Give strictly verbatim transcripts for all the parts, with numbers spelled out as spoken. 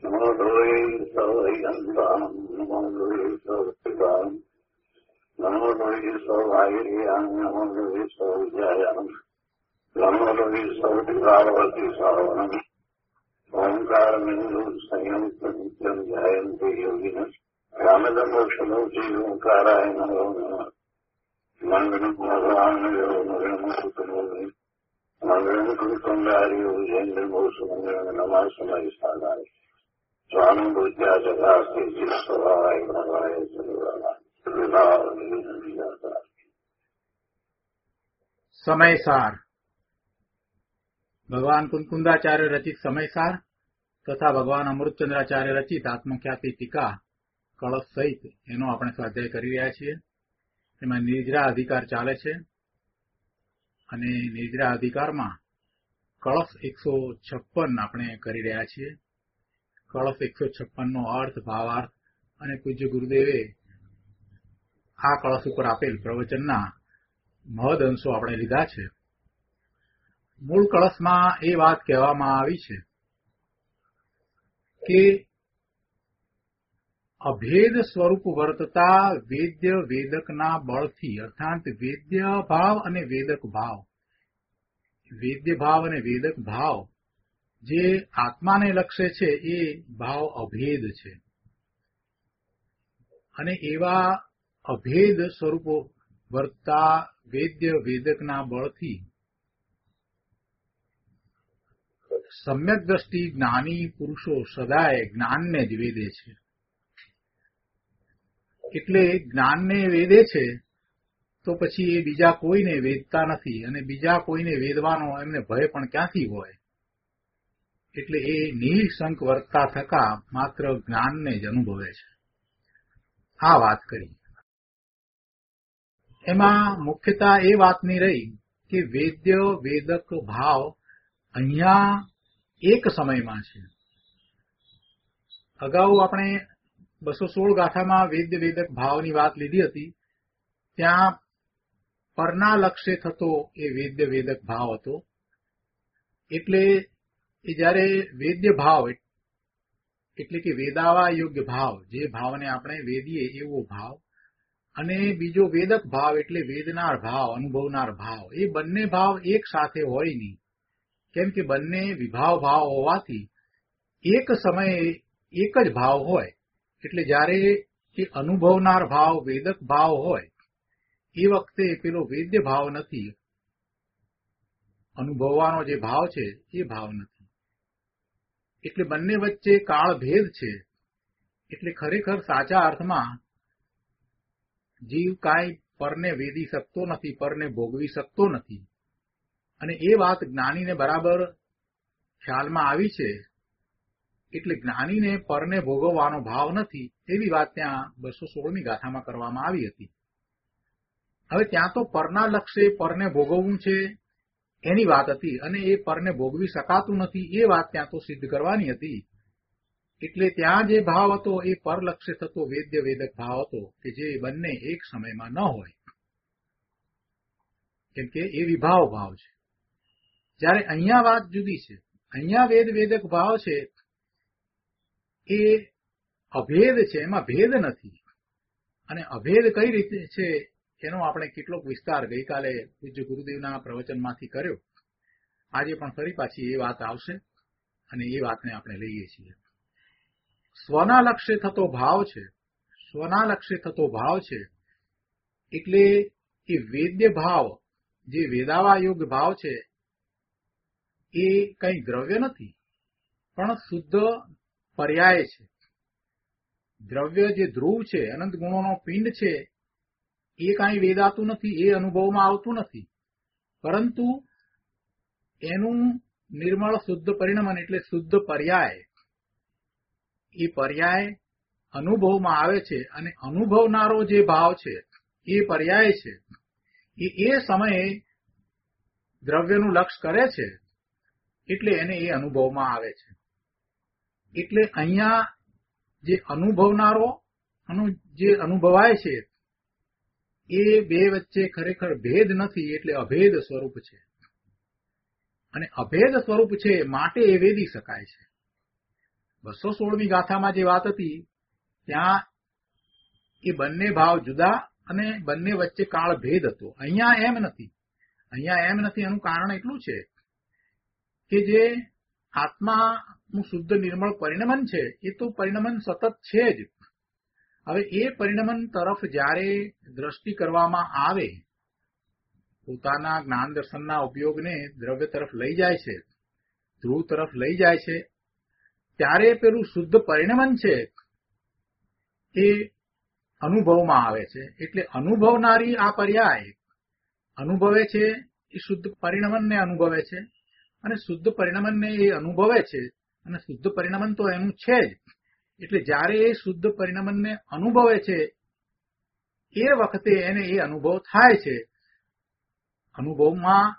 નમો લોહી સૌયંતામ નમો લોહી સૌપિતામ નમો લોહી સૌવાયરિયામ નમો લોહી સૌજાયામ નમો લોહી સૌપિતાવતી સાવનમ ઓંકાર બિંદુ સંયમ નિત્યમ ધ્યાયંતે યોગિન રામદમોક્ષમોચી ઓંકારાય નમો નમઃ મંગળમ ભગવાન મંગળમ સુતમોની મંગળમ કુંડારીઓ જૈન્દ્રમોષ મંગળમ નમઃ સમય સાધાય સ્વામી બુદ્ધ્યા જગાસ્તે જીસ્વાય ભવાય જનવાય સમયસાર ભગવાન કુંકુંદાચાર્ય રચિત સમયસાર તથા ભગવાન અમૃતચંદ્રાચાર્ય રચિત આત્મખ્યાતિ ટીકા કળશ સહિત એનો આપણે સ્વાધ્યાય કરી રહ્યા છીએ. એમાં નિર્જરા અધિકાર ચાલે છે અને નિર્જરા અધિકારમાં કળશ એકસો છપ્પન આપણે કરી રહ્યા છીએ. કળશ એકસો છપ્પન નો અર્થ, ભાવાર્થ અને પૂજ્ય ગુરુદેવે આ કળશ ઉપર આપેલ પ્રવચનના મહદ અંશો આપણે લીધા છે. મૂળ કળશમાં એ વાત કહેવામાં આવી છે કે અભેદ સ્વરૂપ વર્તતા વેદ્ય વેદકના બળથી, અર્થાત વેદ્ય ભાવ અને વેદક ભાવ, વેદ્ય ભાવ અને વેદક ભાવ જે આત્માને લક્ષે છે એ ભાવ અભેદ છે અને એવા અભેદ સ્વરૂપો વર્તતા વેદ્ય વેદકના બળથી સમ્યક દ્રષ્ટિ જ્ઞાની પુરુષો સદાય જ્ઞાનને જ વેદે છે. એટલે જ્ઞાનને વેદે છે તો પછી એ બીજા કોઈને વેદતા નથી અને બીજા કોઈને વેદવાનો એમને ભય પણ ક્યાંથી હોય. એટલે એ નિઃશંક વર્તતા થકા માત્ર જ્ઞાનને જ અનુભવે છે. આ વાત કરી. એમાં મુખ્યતા એ વાતની રહી કે વેદ્ય વેદક ભાવ અહીંયા એક સમયમાં છે. અગાઉ આપણે બસો સોળ ગાથામાં વેદ્ય વેદક ભાવની વાત લીધી હતી. ત્યાં પરના લક્ષ્ય થતો એ વેદ્ય વેદક ભાવ હતો. એટલે એ જયારે વેદ્ય ભાવ એટલે કે વેદાવા યોગ્ય ભાવ, જે ભાવને આપણે વેદીએ એવો ભાવ, અને બીજો વેદક ભાવ એટલે વેદનાર ભાવ, અનુભવનાર ભાવ, એ બંને ભાવ એક સાથે હોય નહીં. કેમ કે બંને વિભાવ ભાવ હોવાથી એક સમયે એક જ ભાવ હોય. એટલે જયારે એ અનુભવનાર ભાવ વેદક ભાવ હોય એ વખતે પેલો વેદ્ય ભાવ નથી, અનુભવવાનો જે ભાવ છે એ ભાવ નથી. એટલે બંને વચ્ચે કાળ ભેદ છે. એટલે ખરેખર સાચા અર્થમાં જીવ કાંઈ પરને વેદી શકતો નથી, પરને ભોગવી શકતો નથી. અને એ વાત જ્ઞાનીને બરાબર ખ્યાલમાં આવી છે. એટલે જ્ઞાનીને પરને ભોગવવાનો ભાવ નથી એવી વાત ત્યાં બસો સોળમી ગાથામાં કરવામાં આવી હતી. હવે ત્યાં તો પરના લક્ષ્ય પરને ભોગવવું છે એની વાત હતી અને એ પરને ભોગવી શકાતું નથી એ વાત ત્યાં તો સિદ્ધ કરવાની હતી. એટલે ત્યાં જે ભાવ હતો એ પરલક્ષ્ય થતો વેદ્ય વેદક ભાવ હતો કે જે બંને એક સમયમાં ન હોય, કેમ કે એ વિભાવ ભાવ છે. જ્યારે અહીંયા વાત જુદી છે. અહીંયા વેદ વેદક ભાવ છે એ અભેદ છે, એમાં ભેદ નથી. અને અભેદ કઈ રીતે છે એનો આપણે કેટલોક વિસ્તાર ગઈકાલે પૂજ્ય ગુરુદેવના પ્રવચનમાંથી કર્યો. આજે પણ ફરી પાછી એ વાત આવશે અને એ વાતને આપણે લઈએ છીએ. સ્વના લક્ષ્ય થતો ભાવ છે, સ્વના લક્ષ્ય થતો ભાવ છે એટલે એ વેદ્ય ભાવ, જે વેદાવા યોગ્ય ભાવ છે એ કઈ દ્રવ્ય નથી પણ શુદ્ધ પર્યાય છે. દ્રવ્ય જે ધ્રુવ છે, અનંત ગુણોનો પિંડ છે, એ કાંઈ વેદાતું નથી, એ અનુભવમાં આવતું નથી. પરંતુ એનું નિર્મળ શુદ્ધ પરિણમન એટલે શુદ્ધ પર્યાય, એ પર્યાય અનુભવમાં આવે છે. અને અનુભવનારો જે ભાવ છે એ પર્યાય છે. એ એ સમયે દ્રવ્યનું લક્ષ્ય કરે છે એટલે એને એ અનુભવમાં આવે છે. એટલે અહીંયા જે અનુભવનારો જે અનુભવાય છે એ બે વચ્ચે ખરેખર ભેદ નથી, એટલે અભેદ સ્વરૂપ છે. અને અભેદ સ્વરૂપ છે માટે એ વેદી શકાય છે. બસો સોળમી ગાથામાં જે વાત હતી ત્યાં એ બંને ભાવ જુદા અને બંને વચ્ચે કાળ ભેદ હતો. અહીંયા એમ નથી. અહીંયા એમ નથી એનું કારણ એટલું છે કે જે આત્માનું શુદ્ધ નિર્મળ પરિણમન છે એ તો પરિણમન સતત છે જ. હવે એ પરિણમન તરફ જ્યારે દ્રષ્ટિ કરવામાં આવે, પોતાના જ્ઞાન દર્શનના ઉપયોગને દ્રવ્ય તરફ લઈ જાય છે, ધ્રુવ તરફ લઈ જાય છે, ત્યારે પેલું શુદ્ધ પરિણમન છે એ અનુભવમાં આવે છે. એટલે અનુભવનારી આ પર્યાય અનુભવે છે એ શુદ્ધ પરિણમનને અનુભવે છે, અને શુદ્ધ પરિણમનને એ અનુભવે છે, અને શુદ્ધ પરિણમન તો એનું છે જ. એટલે જ્યારે એ શુદ્ધ પરિણમનને અનુભવે છે એ વખતે એને એ અનુભવ થાય છે. અનુભવમાં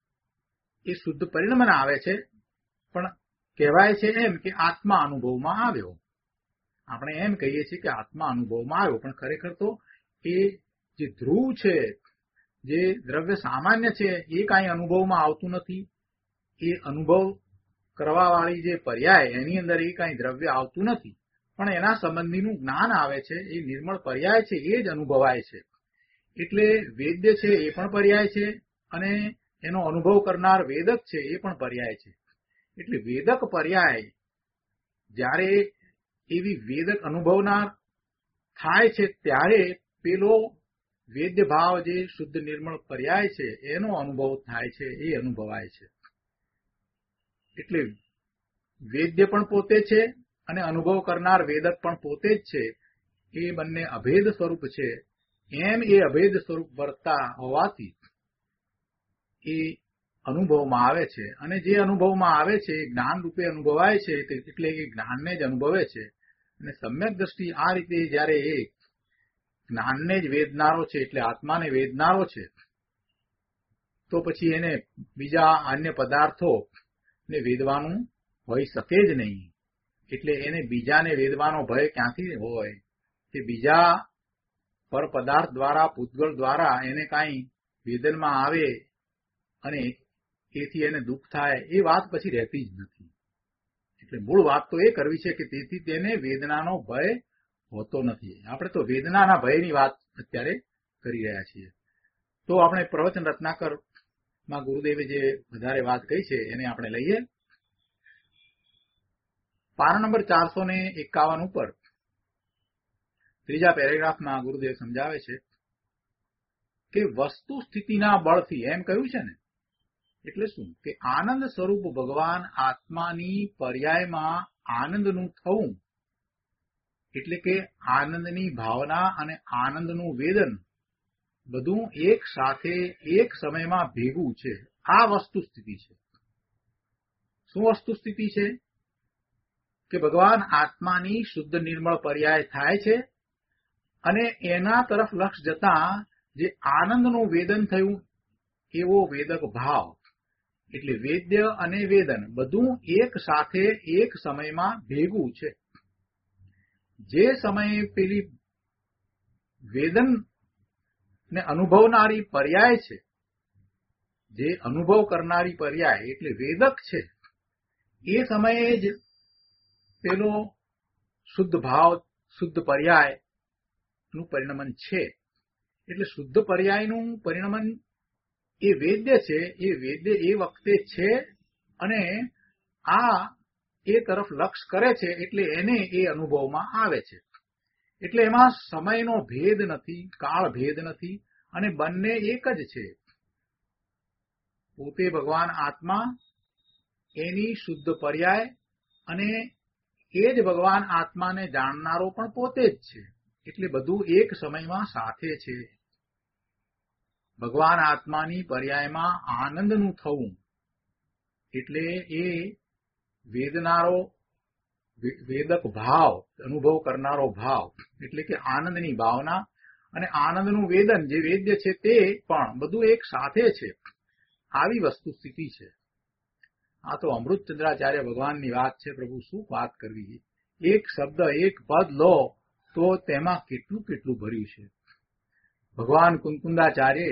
એ શુદ્ધ પરિણમન આવે છે, પણ કહેવાય છે એમ કે આત્મા અનુભવમાં આવ્યો. આપણે એમ કહીએ છીએ કે આત્મા અનુભવમાં આવ્યો, પણ ખરેખર તો એ જે ધ્રુવ છે, જે દ્રવ્ય સામાન્ય છે, એ કાંઈ અનુભવમાં આવતું નથી. એ અનુભવ કરવાવાળી જે પર્યાય એની અંદર એ કાંઈ દ્રવ્ય આવતું નથી, પણ એના સંબંધીનું જ્ઞાન આવે છે. એ નિર્મળ પર્યાય છે એ જ અનુભવાય છે. એટલે વેદ્ય છે એ પણ પર્યાય છે, અને એનો અનુભવ કરનાર વેદક છે એ પણ પર્યાય છે. એટલે વેદક પર્યાય જ્યારે એવી વેદક અનુભવનાર થાય છે ત્યારે પેલો વેદ્ય ભાવ જે શુદ્ધ નિર્મળ પર્યાય છે એનો અનુભવ થાય છે, એ અનુભવાય છે. એટલે વેદ્ય પણ પોતે છે અને અનુભવ કરનાર વેદક પણ પોતે જ છે. એ બંને અભેદ સ્વરૂપ છે. એમ એ અભેદ સ્વરૂપ વર્તા હોવાથી એ અનુભવમાં આવે છે, અને જે અનુભવમાં આવે છે એ જ્ઞાન રૂપે અનુભવાય છે. એટલે એ જ્ઞાનને જ અનુભવે છે. અને સમ્યક દ્રષ્ટિ આ રીતે જયારે એ જ્ઞાનને જ વેદનારો છે, એટલે આત્માને વેદનારો છે, તો પછી એને બીજા અન્ય પદાર્થો ને વેદવાનું હોઈ શકે જ નહીં. એટલે એને બીજાને વેદવાનો ભય ક્યાંથી હોય? કે બીજા પર પદાર્થ દ્વારા, પૂતગળ દ્વારા એને કાંઈ વેદનમાં આવે અને તેથી એને દુઃખ થાય, એ વાત પછી રહેતી જ નથી. એટલે મૂળ વાત તો એ કરવી છે કે તેથી તેને વેદનાનો ભય હોતો નથી. આપણે તો વેદનાના ભયની વાત અત્યારે કરી રહ્યા છીએ. તો આપણે પ્રવચન રત્નાકરમાં ગુરુદેવે જે વધારે વાત કહી છે એને આપણે લઈએ. પાના નંબર ચારસો ને એકાવન ઉપર ત્રીજા પેરેગ્રાફમાં ગુરુદેવ સમજાવે છે કે વસ્તુ સ્થિતિના બળથી, એમ કહ્યું છે ને, એટલે શું કે આનંદ સ્વરૂપ ભગવાન આત્માની પર્યાયમાં આનંદનું થવું, એટલે કે આનંદની ભાવના અને આનંદનું વેદન બધું એક સાથે એક સમયમાં ભેગું છે. આ વસ્તુ સ્થિતિ છે. શું વસ્તુ સ્થિતિ છે? કે ભગવાન આત્માની શુદ્ધ નિર્મળ પર્યાય થાય છે, અને એના તરફ લક્ષ જતા જે આનંદનું વેદન થયું એવો વેદક ભાવ, એટલે વેદ્ય અને વેદન બધું એક સાથે એક સમયમાં ભેગું છે. જે સમયે પેલી વેદન ને અનુભવનારી પર્યાય છે, જે અનુભવ કરનારી પર્યાય એટલે વેદક છે, એ સમયે જ પેલો શુદ્ધ ભાવ, શુદ્ધ પર્યાય નું પરિણમન છે. એટલે શુદ્ધ પર્યાયનું પરિણમન એ વેદ્ય છે, એ વેદ્ય એ વખતે છે, અને આ એ તરફ લક્ષ કરે છે, એટલે એને એ અનુભવમાં આવે છે. એટલે એમાં સમયનો ભેદ નથી, કાળ ભેદ નથી, અને બંને એક જ છે. પોતે ભગવાન આત્મા, એની શુદ્ધ પર્યાય, અને એ જ ભગવાન આત્માને જાણનારો પણ પોતે જ છે. એટલે બધું એક સમયમાં સાથે છે. ભગવાન આત્માની પર્યાયમાં આનંદનું થવું, એટલે એ વેદનારો વેદક ભાવ, અનુભવ કરનારો ભાવ, એટલે કે આનંદની ભાવના અને આનંદનું વેદન જે વેદ્ય છે તે પણ બધું એક સાથે છે. આવી વસ્તુ સ્થિતિ છે. આ તો અમૃતચંદ્રાચાર્ય ભગવાનની વાત છે. પ્રભુ શું વાત કરવી! એક શબ્દ, એક પદ લો તો તેમાં કેટલું કેટલું ભર્યું છે. ભગવાન કુંકુંદાચાર્ય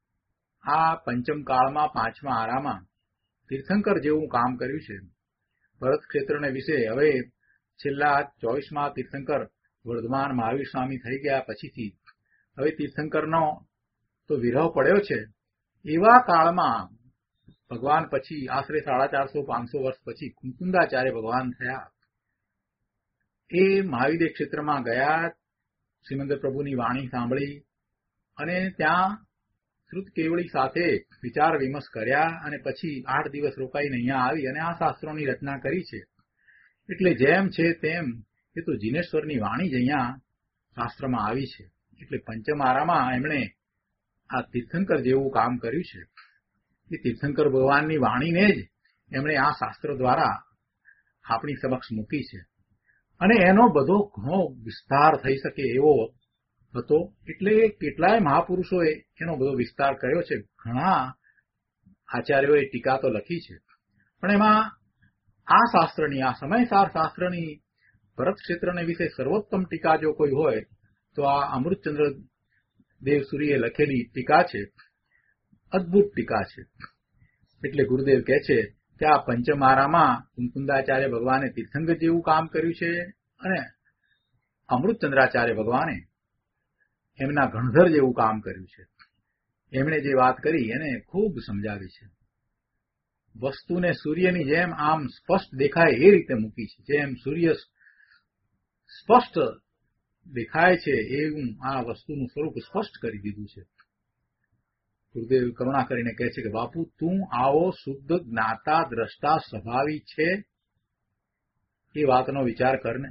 આ પંચમ કાળમાં પાંચમા આરામાં તીર્થંકર જેવું કામ કર્યું છે. ભરત ક્ષેત્રને વિશે હવે છેલ્લા ચોવીસમાં તીર્થંકર વર્ધમાન મહાવીર સ્વામી થઈ ગયા પછીથી હવે તીર્થંકરનો તો વિરહ પડ્યો છે. એવા કાળમાં ભગવાન પછી આશરે સાડા ચારસો પાંચસો વર્ષ પછી કુંકુંદાચાર્ય ભગવાન થયા. એ મહાવિદ્ય ક્ષેત્રમાં ગયા, શ્રીમંદર પ્રભુની વાણી સાંભળી અને ત્યાં શ્રુત કેવળી સાથે વિચાર વિમર્શ કર્યા અને પછી આઠ દિવસ રોકાઈને અહીંયા આવી અને આ શાસ્ત્રોની રચના કરી છે. એટલે જેમ છે તેમ એ તો જીનેશ્વરની વાણી જ અહીંયા શાસ્ત્રમાં આવી છે. એટલે પંચમારામાં એમણે આ તીર્થંકર જેવું કામ કર્યું છે. એ તીર્થંકર ભગવાનની વાણીને જ એમણે આ શાસ્ત્ર દ્વારા આપણી સમક્ષ મૂકી છે અને એનો બધો ઘણો વિસ્તાર થઈ શકે એવો હતો. એટલે કેટલાય મહાપુરુષોએ એનો બધો વિસ્તાર કર્યો છે. ઘણા આચાર્યોએ ટીકા તો લખી છે, પણ એમાં આ શાસ્ત્રની, આ સમયસાર શાસ્ત્રની ભરત ક્ષેત્રને વિશે સર્વોત્તમ ટીકા જો કોઈ હોય તો આ અમૃતચંદ્ર દેવસુરીએ લખેલી ટીકા છે. અદભુત ટીકા છે. એટલે ગુરુદેવ કહે છે કે આ પંચમારામાં કુંકુંદાચાર્ય ભગવાને તીર્થંકર જેવું કામ કર્યું છે અને અમૃતચંદ્રાચાર્ય ભગવાને એમના ગણધર જેવું કામ કર્યું છે. એમણે જે વાત કરી એને ખૂબ સમજાવી છે. વસ્તુને સૂર્યની જેમ આમ સ્પષ્ટ દેખાય એ રીતે મૂકી છે. જેમ સૂર્ય સ્પષ્ટ દેખાય છે એવું આ વસ્તુનું સ્વરૂપ સ્પષ્ટ કરી દીધું છે. ગુરુદેવ કરુણા કરીને કહે છે કે બાપુ તું આવો શુદ્ધ જ્ઞાતા દ્રષ્ટા સ્વભાવી છે, એ વાતનો વિચાર કરને.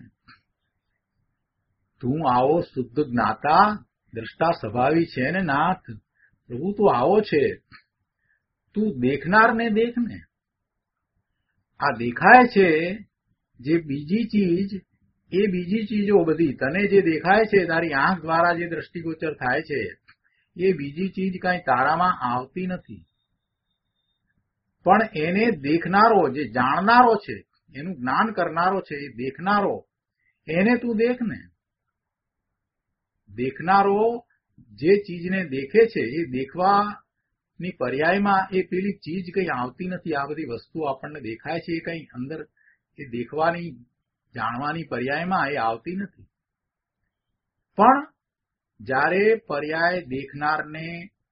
તું આવો શુદ્ધ જ્ઞાતા દ્રષ્ટા સ્વભાવી છે ને નાથ, પ્રભુ તું આવો છે. તું દેખનારને દેખને. આ દેખાય છે જે બીજી ચીજ, એ બીજી ચીજો બધી તને જે દેખાય છે, તારી આંખ દ્વારા જે દ્રષ્ટિગોચર થાય છે, એ બીજી ચીજ કઈ તારામાં આવતી નથી. પણ એને દેખનારો, જે જાણનારો છે, એનું જ્ઞાન કરનારો છે, એ દેખનારો, એને તું દેખને. દેખનારો જે ચીજને દેખે છે એ દેખવાની પર્યાયમાં એ પેલી ચીજ કઈ આવતી નથી. આ બધી વસ્તુ આપણને દેખાય છે એ કઈ અંદર એ દેખવાની, જાણવાની પર્યાયમાં એ આવતી નથી. પણ જ્યારે પર્યાય દેખનારને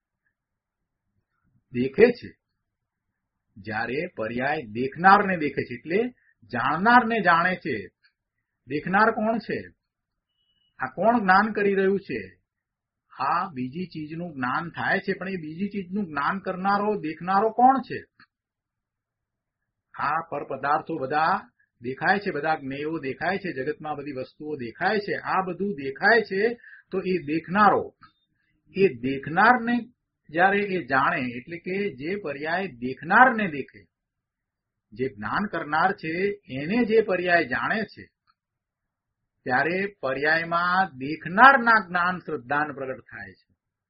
દેખે છે, જ્યારે પર્યાય દેખનારને દેખે છે એટલે જાણનારને જાણે છે. દેખનાર કોણ છે? આ કોણ જ્ઞાન કરી રહ્યું છે? આ બીજી ચીજનું જ્ઞાન થાય છે, પણ એ બીજી ચીજનું જ્ઞાન કરનારો, દેખનારો કોણ છે? આ પર પદાર્થો બધા દેખાય છે, બધા જ્ઞેયો દેખાય છે, જગતમાં બધી વસ્તુઓ દેખાય છે. આ બધું દેખાય છે તો એ દેખનારો, એ દેખનારને જ્યારે એ જાણે, એટલે કે જે પર્યાય દેખનારને દેખે, જે જ્ઞાન કરનાર છે એને જે પર્યાય જાણે છે, ત્યારે પર્યાયમાં દેખનારના જ્ઞાન શ્રદ્ધાન પ્રગટ થાય છે.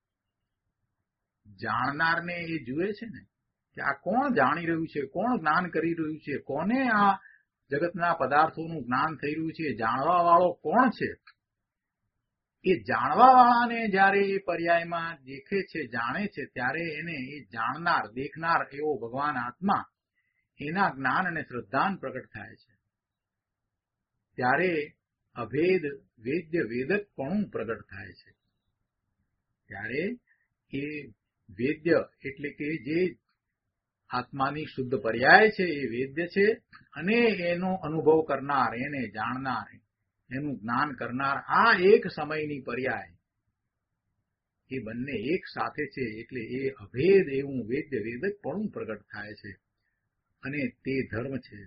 જાણનારને એ જુએ છે ને કે આ કોણ જાણી રહ્યું છે, કોણ જ્ઞાન કરી રહ્યું છે, કોને આ જગતના પદાર્થોનું જ્ઞાન થઈ રહ્યું છે, જાણવા વાળો કોણ છે. એ જાણવા વાળાને જયારે એ પર્યાયમાં દેખે છે, જાણે છે, ત્યારે એને એ જાણનાર, દેખનાર એવો ભગવાન આત્મા, એના જ્ઞાન અને શ્રદ્ધાન પ્રગટ થાય છે. ત્યારે અભેદ વેદ્ય વેદકપણું પ્રગટ થાય છે. ત્યારે એ વેદ્ય એટલે કે જે આત્માની શુદ્ધ પર્યાય છે એ વેદ્ય છે, અને એનો અનુભવ કરનાર, એને જાણનાર, એનું જ્ઞાન કરનાર, આ એક સમયની પર્યાય, એ બંને એક સાથે છે. એટલે એ અભેદ એવું વેદ્ય વેદકપણું પ્રગટ થાય છે. અને તે ધર્મ છે,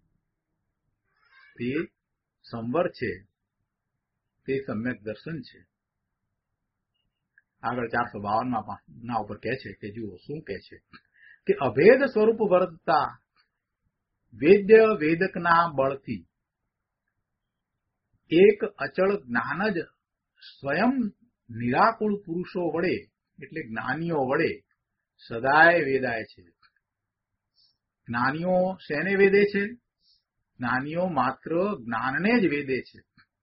તે સંવર છે, તે સમ્યક દર્શન છે. આગળ ચારસો બાવનમાં ના ઉપર કહે છે કે જુઓ શું કહે છે કે અભેદ સ્વરૂપ વર્તતા વેદ્ય વેદકના બળથી એક અચળ જ્ઞાન જ સ્વયં નિરાકુળ પુરુષો વડે, એટલે જ્ઞાનીઓ વડે સદાય વેદાય છે. જ્ઞાનીઓ શેને વેદે છે? જ્ઞાનીઓ માત્ર જ્ઞાનને જ વેદે છે.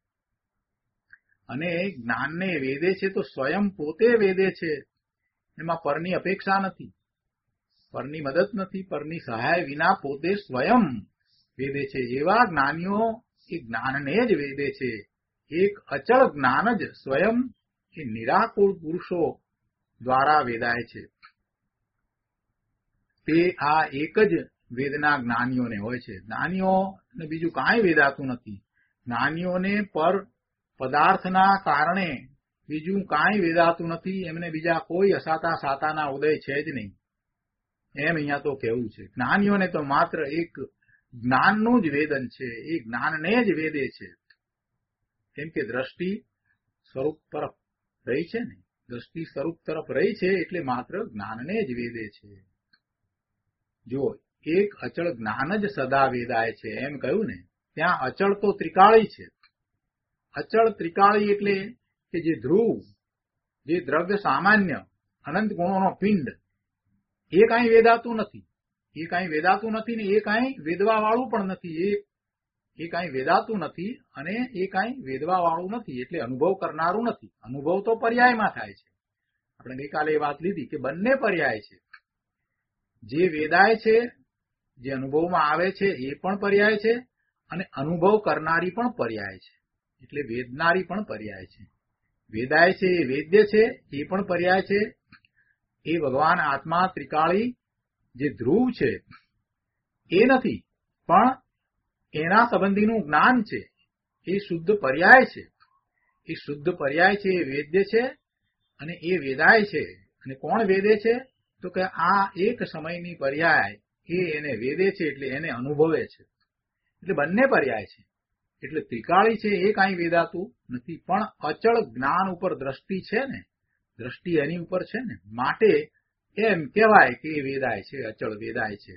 અને જ્ઞાનને વેદે છે તો સ્વયં પોતે વેદે છે. એમાં પરની અપેક્ષા નથી, પરની મદદ નથી, પરની સહાય વિના પોતે સ્વયં વેદે છે. એવા જ્ઞાનીઓ એ જ્ઞાનને જ વેદે છે. એક અચળ જ્ઞાન જ સ્વયં એ નિરાકુળ પુરુષો દ્વારા વેદાય છે. તે આ એક જ વેદના જ્ઞાનીઓને હોય છે. જ્ઞાનીઓને બીજું કાંઈ વેદાતું નથી. જ્ઞાનીઓને પર પદાર્થના કારણે બીજું કાંઈ વેદાતું નથી. એમને બીજા કોઈ અસાતા સાતાના ઉદય છે જ નહીં, એમ અહીંયા તો કહેવું છે. જ્ઞાનીઓને તો માત્ર એક જ્ઞાનનું જ વેદન છે, એ જ્ઞાનને જ વેદે છે. કેમ કે દ્રષ્ટિ સ્વરૂપ તરફ રહી છે ને, દ્રષ્ટિ સ્વરૂપ તરફ રહી છે એટલે માત્ર જ્ઞાનને જ વેદે છે. જો એક અચળ જ્ઞાન જ સદા વેદાય છે એમ કહ્યું ને, ત્યાં અચળ તો ત્રિકાળી છે. અચળ ત્રિકાળી એટલે કે જે ધ્રુવ, જે દ્રવ્ય સામાન્ય અનંત ગુણોનો પિંડ, એ કાંઈ વેદાતું નથી. એ કાંઈ વેદાતું નથી ને એ કાંઈ વેદવા વાળું પણ નથી. એ એ કાંઈ વેદાતું નથી અને એ કાંઈ વેદવા વાળું નથી, એટલે અનુભવ કરનારું નથી. અનુભવ તો પર્યાયમાં થાય છે. આપણે ગઈકાલે એ વાત લીધી કે બંને પર્યાય છે. જે વેદાય છે, જે અનુભવમાં આવે છે એ પણ પર્યાય છે, અને અનુભવ કરનારી પણ પર્યાય છે. એટલે વેદનારી પણ પર્યાય છે. વેદાય છે એ વેદ્ય છે એ પણ પર્યાય છે. એ ભગવાન આત્મા ત્રિકાળી જે ધ્રુવ છે એ નથી, પણ એના સંબંધીનું જ્ઞાન છે એ શુદ્ધ પર્યાય છે. એ શુદ્ધ પર્યાય છે, એ વેદ્ય છે અને એ વેદાય છે. અને કોણ વેદે છે? તો કે આ એક સમયની પર્યાય એ એને વેદે છે, એટલે એને અનુભવે છે. એટલે બંને પર્યાય છે. એટલે ત્રિકાળી છે એ કાંઈ વેદાતું નથી, પણ અચળ જ્ઞાન ઉપર દ્રષ્ટિ છે ને, દ્રષ્ટિ એની ઉપર છે ને, માટે એમ કહેવાય કે એ વેદાય છે, અચળ વેદાય છે.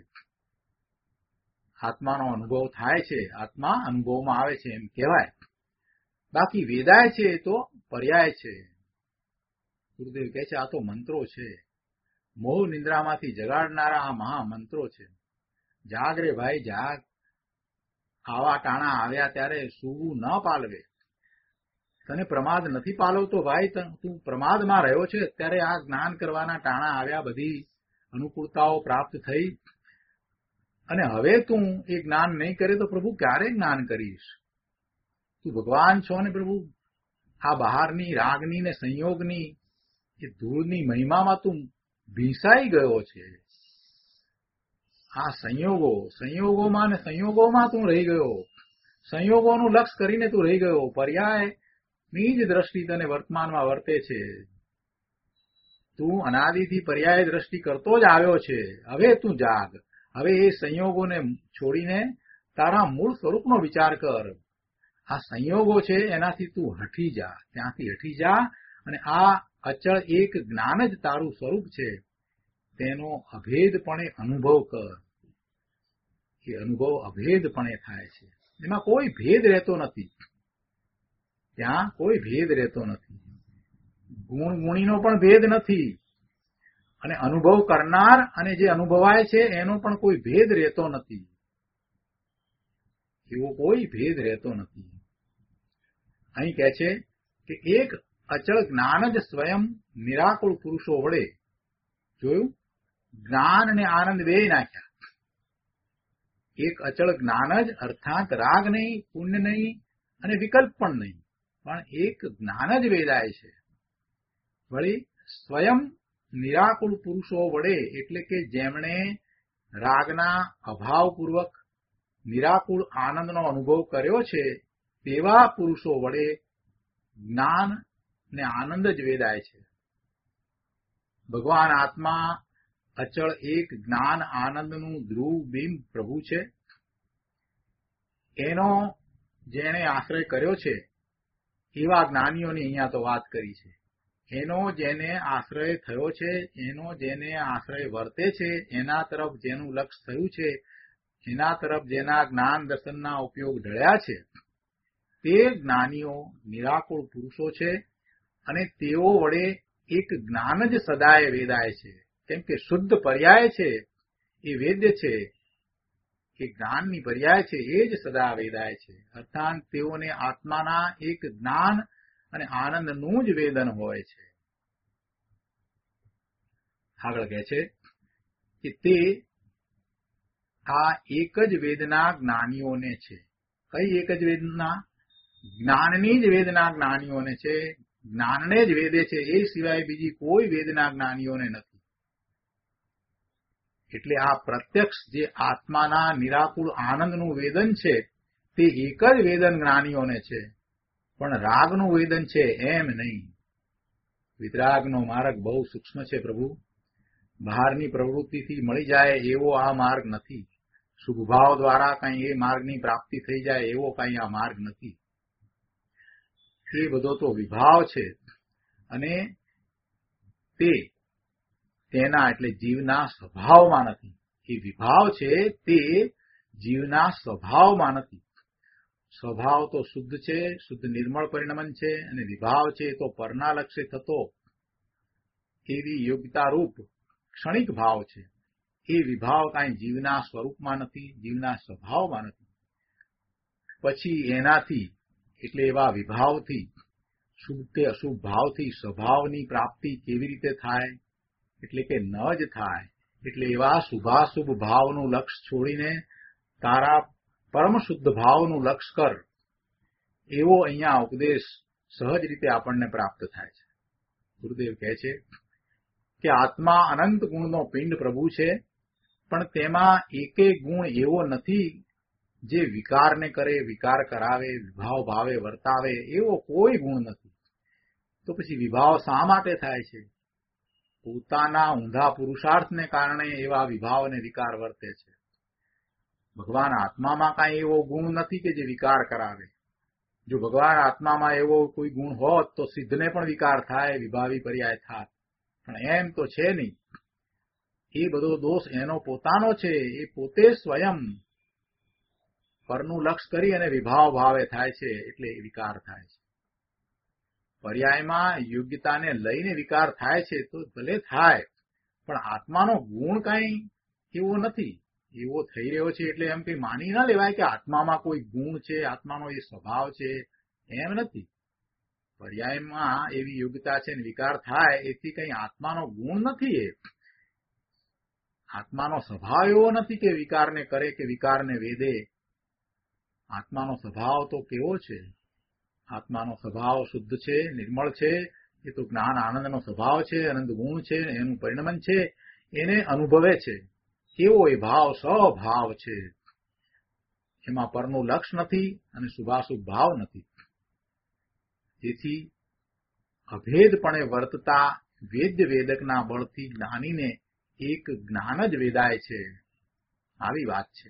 આત્માનો અનુભવ થાય છે, આત્મા અનુભવમાં આવે છે એમ કહેવાય. બાકી વેદાય છે એ તો પર્યાય છે. ગુરુદેવ કહે છે આ તો મંત્રો છે, મોહ નિંદ્રામાંથી જગાડનારા આ મહામંત્રો છે. જાગ રે ભાઈ જાગ, આવા ટાણા આવ્યા ત્યારે સૂવું ન પાલવે. તને પ્રમાદ નથી પાલવતો ભાઈ, તું પ્રમાદમાં રહ્યો છે. અત્યારે આ જ્ઞાન કરવાના ટાણા આવ્યા, બધી અનુકૂળતાઓ પ્રાપ્ત થઈ, અને હવે તું એ જ્ઞાન નહીં કરે તો પ્રભુ ક્યારે જ્ઞાન કરીશ? તું ભગવાન છો ને પ્રભુ, આ બહારની રાગની ને સંયોગની એ ધૂળની મહિમામાં તું ભીસાઈ ગયો છે. આ સંયોગો સંયોગોમાં ને સંયોગોમાં તું રહી ગયો, સંયોગોનું લક્ષ કરીને તું રહી ગયો. પર્યાયની જ દ્રષ્ટિ તને વર્તમાનમાં વર્તે છે. તું અનાદિથી પર્યાય દ્રષ્ટિ કરતો જ આવ્યો છે. હવે તું જાગ, હવે એ સંયોગોને છોડીને તારા મૂળ સ્વરૂપનો વિચાર કર. આ સંયોગો છે એનાથી તું હટી જા, ત્યાંથી હટી જા, અને આ અચળ એક જ્ઞાન જ તારું સ્વરૂપ છે, તેનો અભેદપણે અનુભવ કર. એ અનુભવ અભેદપણે થાય છે, એમાં કોઈ ભેદ રહેતો નથી. ત્યાં કોઈ ભેદ રહેતો નથી, ગુણ ગુણીનો પણ ભેદ નથી, અને અનુભવ કરનાર અને જે અનુભવાય છે એનો પણ કોઈ ભેદ રહેતો નથી. એવો કોઈ ભેદ રહેતો નથી. અહીં કહે છે કે એક અચળ જ્ઞાન જ સ્વયં નિરાકુળ પુરુષો વડે, જોયું, જ્ઞાન અને આનંદ બે નાખ્યા. એક અચળ જ્ઞાન જ, અર્થાત રાગ નહીં, પુણ્ય નહીં અને વિકલ્પ પણ નહીં, પણ એક જ્ઞાન જ વેદાય છે. વળી સ્વયં નિરાકુળ પુરુષો વડે એટલે કે જેમણે રાગના અભાવપૂર્વક નિરાકુળ આનંદનો અનુભવ કર્યો છે તેવા પુરુષો વડે જ્ઞાન ને આનંદ જ વેદાય છે. ભગવાન આત્મા અચળ એક જ્ઞાન આનંદનું ધ્રુવ બિંબ પ્રભુ છે. એનો જેણે આશ્રય કર્યો છે એવા જ્ઞાનીઓની અહીંયા તો વાત કરી છે. એનો જેને આશ્રય થયો છે, એનો જેને આશ્રય વર્તે છે, એના તરફ જેનું લક્ષ થયું છે, એના તરફ જેના જ્ઞાન દર્શનના ઉપયોગ ઢળ્યા છે, તે જ્ઞાનીઓ નિરાકુળ પુરુષો છે. અને તેઓ વડે એક જ્ઞાન જ સદાય વેદાય છે. કેમ કે શુદ્ધ પર્યાય છે એ વેદ્ય છે, એ જ્ઞાનની પર્યાય છે એ જ સદા વેદાય છે. અર્થાત તેઓને આત્માના એક જ્ઞાન અને આનંદનું જ વેદન હોય છે. આગળ કહે છે કે તે આ એક જ વેદના જ્ઞાનીઓને છે. કઈ એક જ વેદના? જ્ઞાનની જ વેદના જ્ઞાનીઓને છે. જ્ઞાનને જ વેદે છે, એ સિવાય બીજી કોઈ વેદના જ્ઞાનીઓને નથી. એટલે આ પ્રત્યક્ષ જે આત્માના નિરાકુળ આનંદનું વેદન છે તે એક જ વેદન જ્ઞાનીઓને છે, પણ રાગનું વેદન છે એમ નહીં. વિતરાગનો માર્ગ બહુ સૂક્ષ્મ છે પ્રભુ. બહારની પ્રવૃત્તિથી મળી જાય એવો આ માર્ગ નથી. શુભભાવ દ્વારા કઈ એ માર્ગની પ્રાપ્તિ થઈ જાય એવો કઈ આ માર્ગ નથી. એ બધો તો વિભાવ છે, અને તે તેના એટલે જીવના સ્વભાવમાં નથી. એ વિભાવ છે તે જીવના સ્વભાવમાં નથી. સ્વભાવ તો શુદ્ધ છે, શુદ્ધ નિર્મળ પરિણમન છે, અને વિભાવ છે તો પરના લક્ષ્ય થતો એવી યોગ્યતારૂપ ક્ષણિક ભાવ છે. એ વિભાવ કાંઈ જીવના સ્વરૂપમાં નથી, જીવના સ્વભાવમાં નથી. પછી એનાથી એટલે એવા વિભાવથી શુભ કે અશુભ ભાવથી સ્વભાવની પ્રાપ્તિ કેવી રીતે થાય? એટલે કે ન જ થાય. એટલે એવા શુભાશુભ ભાવનું લક્ષ્ય છોડીને તારા પરમ શુદ્ધ ભાવનું લક્ષ્ય કર, એવો અહીંયા ઉપદેશ સહજ રીતે આપણને પ્રાપ્ત થાય છે. ગુરુદેવ કહે છે કે આત્મા અનંત ગુણનો પિંડ પ્રભુ છે, પણ તેમાં એકે ગુણ એવો નથી જે વિકારને કરે, વિકાર કરાવે, વિભાવ ભાવે વર્તાવે, એવો કોઈ ગુણ નથી. તો પછી વિભાવ શા માટે થાય છે? પોતાના ઊંધા પુરુષાર્થને કારણે એવા વિભાવ અને વિકાર વર્તે છે. ભગવાન આત્મામાં કાંઈ એવો ગુણ નથી કે જે વિકાર કરાવે. જો ભગવાન આત્મામાં એવો કોઈ ગુણ હોત તો સિદ્ધને પણ વિકાર થાય, વિભાવી પર્યાય થાત. પણ એમ તો છે નહીં. એ બધો દોષ એનો પોતાનો છે. એ પોતે સ્વયં પરનું લક્ષ્ય કરી અને વિભાવ ભાવે થાય છે, એટલે વિકાર થાય છે. પર્યાયમાં યોગ્યતાને લઈને વિકાર થાય છે તો ભલે થાય, પણ આત્માનો ગુણ કાંઈ એવો નથી. એવો થઈ રહ્યો છે એટલે એમ કઈ માની ના લેવાય કે આત્મામાં કોઈ ગુણ છે, આત્માનો એ સ્વભાવ છે, એમ નથી. પર્યાયમાં એવી યોગ્યતા છે ને વિકાર થાય એથી કઈ આત્માનો ગુણ નથી. એ આત્માનો સ્વભાવ એવો નથી કે વિકારને કરે કે વિકારને વેદે. આત્માનો સ્વભાવ તો કેવો છે? આત્માનો સ્વભાવ શુદ્ધ છે, નિર્મળ છે. એ તો જ્ઞાન આનંદનો સ્વભાવ છે, આનંદ ગુણ છે, એનું પરિણમન છે, એને અનુભવે છે. એવો એ ભાવ સ્વભાવ છે. એમાં પરનું લક્ષ્ય નથી અને શુભાશુભ ભાવ નથી. તેથી અભેદપણે વર્તતા વેદ્ય વેદકના બળથી જ્ઞાનીને એક જ્ઞાન જ વેદાય છે. આવી વાત છે.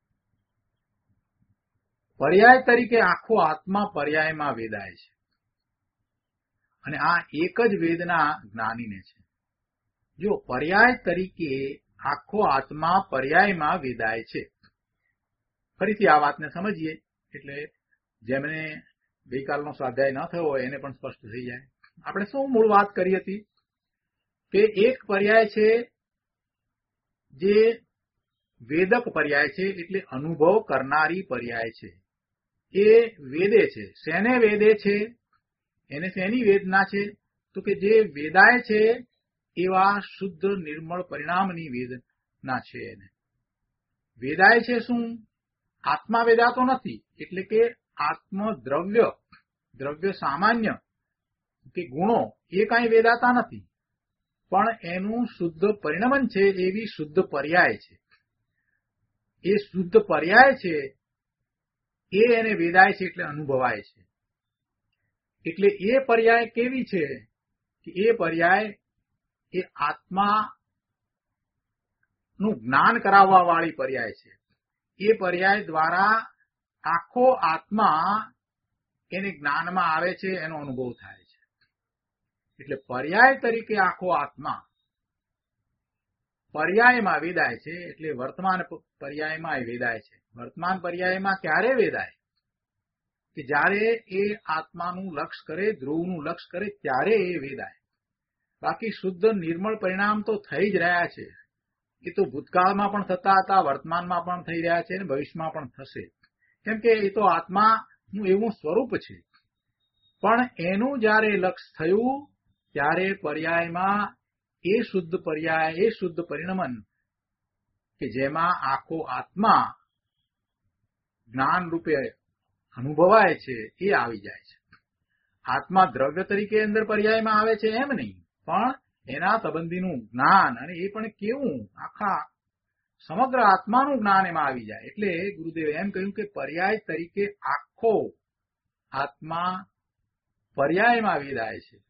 પર્યાય તરીકે આખો આત્મા પર્યાયમાં વેદાય છે, અને આ એક જ વેદના જ્ઞાનીને છે. જો પર્યાય તરીકે આખો આત્મા પર્યાયમાં વેદાય છે. ફરીથી આ વાતને સમજીએ એટલે જેમને ગઈકાલનો સ્વાધ્યાય ન થયો હોય એને પણ સ્પષ્ટ થઈ જાય. આપણે શું મૂળ વાત કરી હતી કે એક પર્યાય છે જે વેદક પર્યાય છે, એટલે અનુભવ કરનારી પર્યાય છે. એ વેદે છે. શેને વેદે છે? એને શેની વેદના છે? તો કે જે વેદાય છે એવા શુદ્ધ નિર્મળ પરિણામની વેદના છે. એને વેદાય છે શું? આત્મા વેદાતો નથી. એટલે કે આત્મ દ્રવ્ય દ્રવ્ય સામાન્ય કે ગુણો એ કાંઈ વેદાતા નથી, પણ એનું શુદ્ધ પરિણમન છે એવી શુદ્ધ પર્યાય છે. એ શુદ્ધ પર્યાય છે એ એને વેદાય છે એટલે અનુભવાય છે. એટલે એ પર્યાય કેવી છે કે એ પર્યાય એ આત્મા નું જ્ઞાન કરાવવા વાળી પર્યાય છે. એ પર્યાય દ્વારા આખો આત્મા એને જ્ઞાનમાં આવે છે, એનો અનુભવ થાય છે. એટલે પર્યાય તરીકે આખો આત્મા પર્યાયમાં વેદાય છે. એટલે વર્તમાન પર્યાયમાં વેદાય છે. વર્તમાન પર્યાયમાં ક્યારે વેદાય? કે જ્યારે એ આત્માનું લક્ષ્ય કરે, ધ્રુવનું લક્ષ્ય કરે, ત્યારે એ વેદાય. બાકી શુદ્ધ નિર્મળ પરિણામ તો થઈ જ રહ્યા છે. એ તો ભૂતકાળમાં પણ થતા હતા, વર્તમાનમાં પણ થઈ રહ્યા છે અને ભવિષ્યમાં પણ થશે. કેમ કે એ તો આત્માનું એવું સ્વરૂપ છે. પણ એનું જ્યારે લક્ષ્ય થયું ત્યારે પર્યાયમાં એ શુદ્ધ પર્યાય, એ શુદ્ધ પરિણમન કે જેમાં આખો આત્મા જ્ઞાન રૂપે અનુભવાય છે એ આવી જાય છે. આત્મા દ્રવ્ય તરીકે અંદર પર્યાયમાં આવે છે એમ નહીં, પણ એના સંબંધીનું જ્ઞાન, અને એ પણ કેવું, આખા સમગ્ર આત્માનું જ્ઞાન એમાં આવી જાય. એટલે ગુરુદેવે એમ કહ્યું કે પર્યાય તરીકે આખો આત્મા પર્યાયમાં વેદાય છે.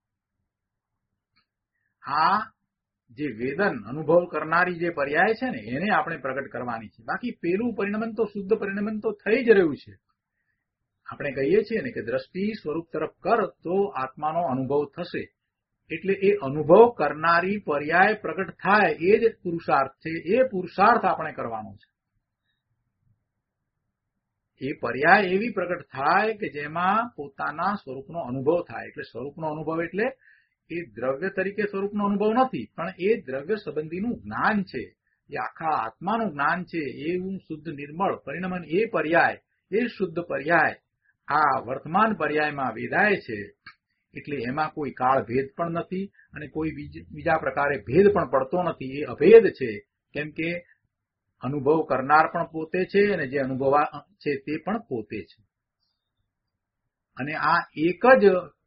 આ જે વેદન અનુભવ કરનારી જે પર્યાય છે ને એને આપણે પ્રગટ કરવાની છે. બાકી પેલું પરિણમન તો શુદ્ધ પરિણમન તો થઈ જ રહ્યું છે. આપણે કહીએ છીએ ને કે દ્રષ્ટિ સ્વરૂપ તરફ કર તો આત્માનો અનુભવ થશે. એટલે એ અનુભવ કરનારી પર્યાય પ્રગટ થાય એ જ પુરુષાર્થ છે. એ પુરુષાર્થ આપણે કરવાનો છે. એ પર્યાય એવી પ્રગટ થાય કે જેમાં પોતાના સ્વરૂપનો અનુભવ થાય. એટલે સ્વરૂપનો અનુભવ એટલે એ દ્રવ્ય તરીકે સ્વરૂપનો અનુભવ નથી, પણ એ દ્રવ્ય સંબંધીનું જ્ઞાન છે. એ આખા આત્માનું જ્ઞાન છે. એવું શુદ્ધ નિર્મળ પરિણમન એ પર્યાય, એ શુદ્ધ પર્યાય આ વર્તમાન પર્યાયમાં વેદાય છે. એટલે એમાં કોઈ કાળ ભેદ પણ નથી અને કોઈ બીજા પ્રકારે ભેદ પણ પડતો નથી. એ અભેદ છે. કેમ કે અનુભવ કરનાર પણ પોતે છે અને જે અનુભવા છે તે પણ પોતે છે. અને આ એક જ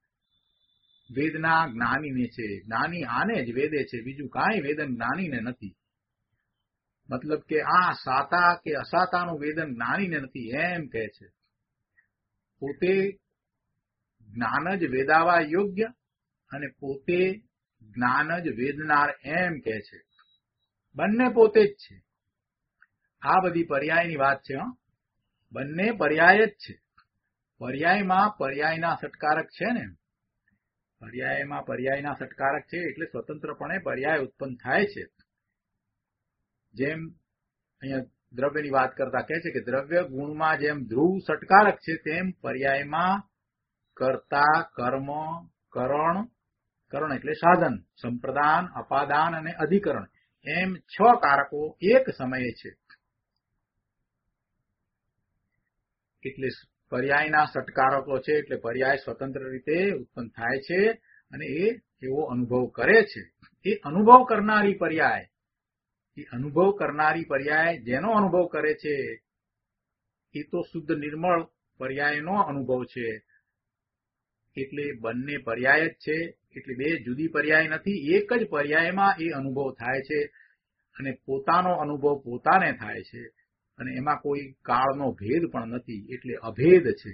વેદના જ્ઞાનીને છે. જ્ઞાની આને જ વેદે છે, બીજું કાંઈ વેદન જ્ઞાનીને નથી. મતલબ કે આ સાતા કે અસાતાનું વેદન જ્ઞાનીને નથી એમ કહે છે. પોતે જ્ઞાન જ વેદાવા યોગ્ય અને પોતે જ્ઞાન જ વેદનાર એમ કહે છે. બંને પોતે જ છે. આ બધી પર્યાયની વાત છે. હં બંને પર્યાય જ છે. પર્યાયમાં પર્યાયના સટકારક છે ને, પર્યાયમાં પર્યાયના સટકારક છે એટલે સ્વતંત્રપણે પર્યાય ઉત્પન્ન થાય છે. જેમ અહીંયા દ્રવ્યની વાત કરતા કહે છે કે દ્રવ્ય ગુણમાં જેમ ધ્રુવ સટકારક છે તેમ પર્યાયમાં કર્તા, કર્મ, કરણ, કરણ એટલે સાધન, સંપ્રદાન, અપાદાન અને અધિકરણ એમ છ કારકો એક સમયે છે. એટલે પર્યાયના સટકારકો છે એટલે પર્યાય સ્વતંત્ર રીતે ઉત્પન્ન થાય છે અને એ એવો અનુભવ કરે છે. એ અનુભવ કરનારી પર્યાય, એ અનુભવ કરનારી પર્યાય જેનો અનુભવ કરે છે એ તો શુદ્ધ નિર્મળ પર્યાયનો અનુભવ છે. એટલે બંને પર્યાય જ છે. એટલે બે જુદી પર્યાય નથી, એક જ પર્યાયમાં એ અનુભવ થાય છે અને પોતાનો અનુભવ પોતાને થાય છે અને એમાં કોઈ કાળનો ભેદ પણ નથી. એટલે અભેદ છે.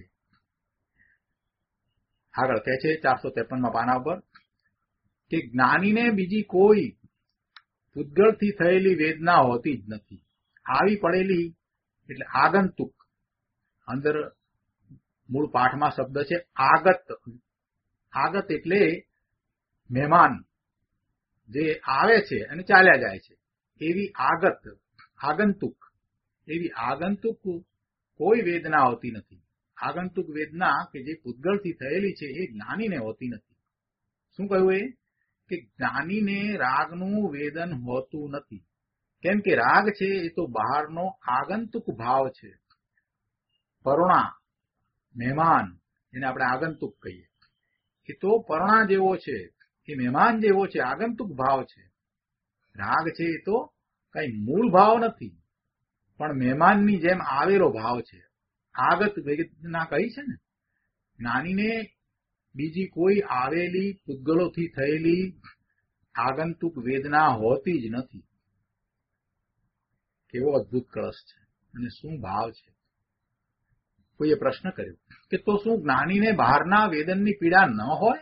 આગળ કહે છે ચારસો ત્રેપનમાં પાના ઉપર કે જ્ઞાનીને બીજી કોઈ પૂતગળથી થયેલી વેદના હોતી જ નથી. આવી પડેલી એટલે આગંતુક, અંદર મૂળ પાઠમાં શબ્દ છે આગત. આગત એટલે મહેમાન જે આવે છે અને ચાલ્યા જાય છે, એવી આગત, આગંતુક, એવી આગંતુક કોઈ વેદના હોતી નથી. આગંતુક વેદના કે જે પૂતગળથી થયેલી છે એ જ્ઞાનીને હોતી નથી. શું કહ્યું એ? કે જ્ઞાનીને રાગનું વેદન હોતું નથી. કેમ કે રાગ છે એ તો બહારનો આગંતુક ભાવ છે. પરુણા, મહેમાન, એને આપણે આગંતુક કહીએ. એ તો પરુણા જેવો છે, એ મહેમાન જેવો છે, આગંતુક ભાવ છે. રાગ છે એ તો કઈ મૂળ ભાવ નથી, પણ મહેમાનની જેમ આવેલો ભાવ છે. આગત વેદના કહી છે ને. જ્ઞાનીને બીજી કોઈ આવેલી પૂતગળોથી થયેલી આગંતુક વેદના હોતી જ નથી. કેવો અદભુત કળશ છે અને શું ભાવ છે. કોઈએ પ્રશ્ન કર્યો કે તો શું જ્ઞાનીને બહારના વેદનની પીડા ન હોય?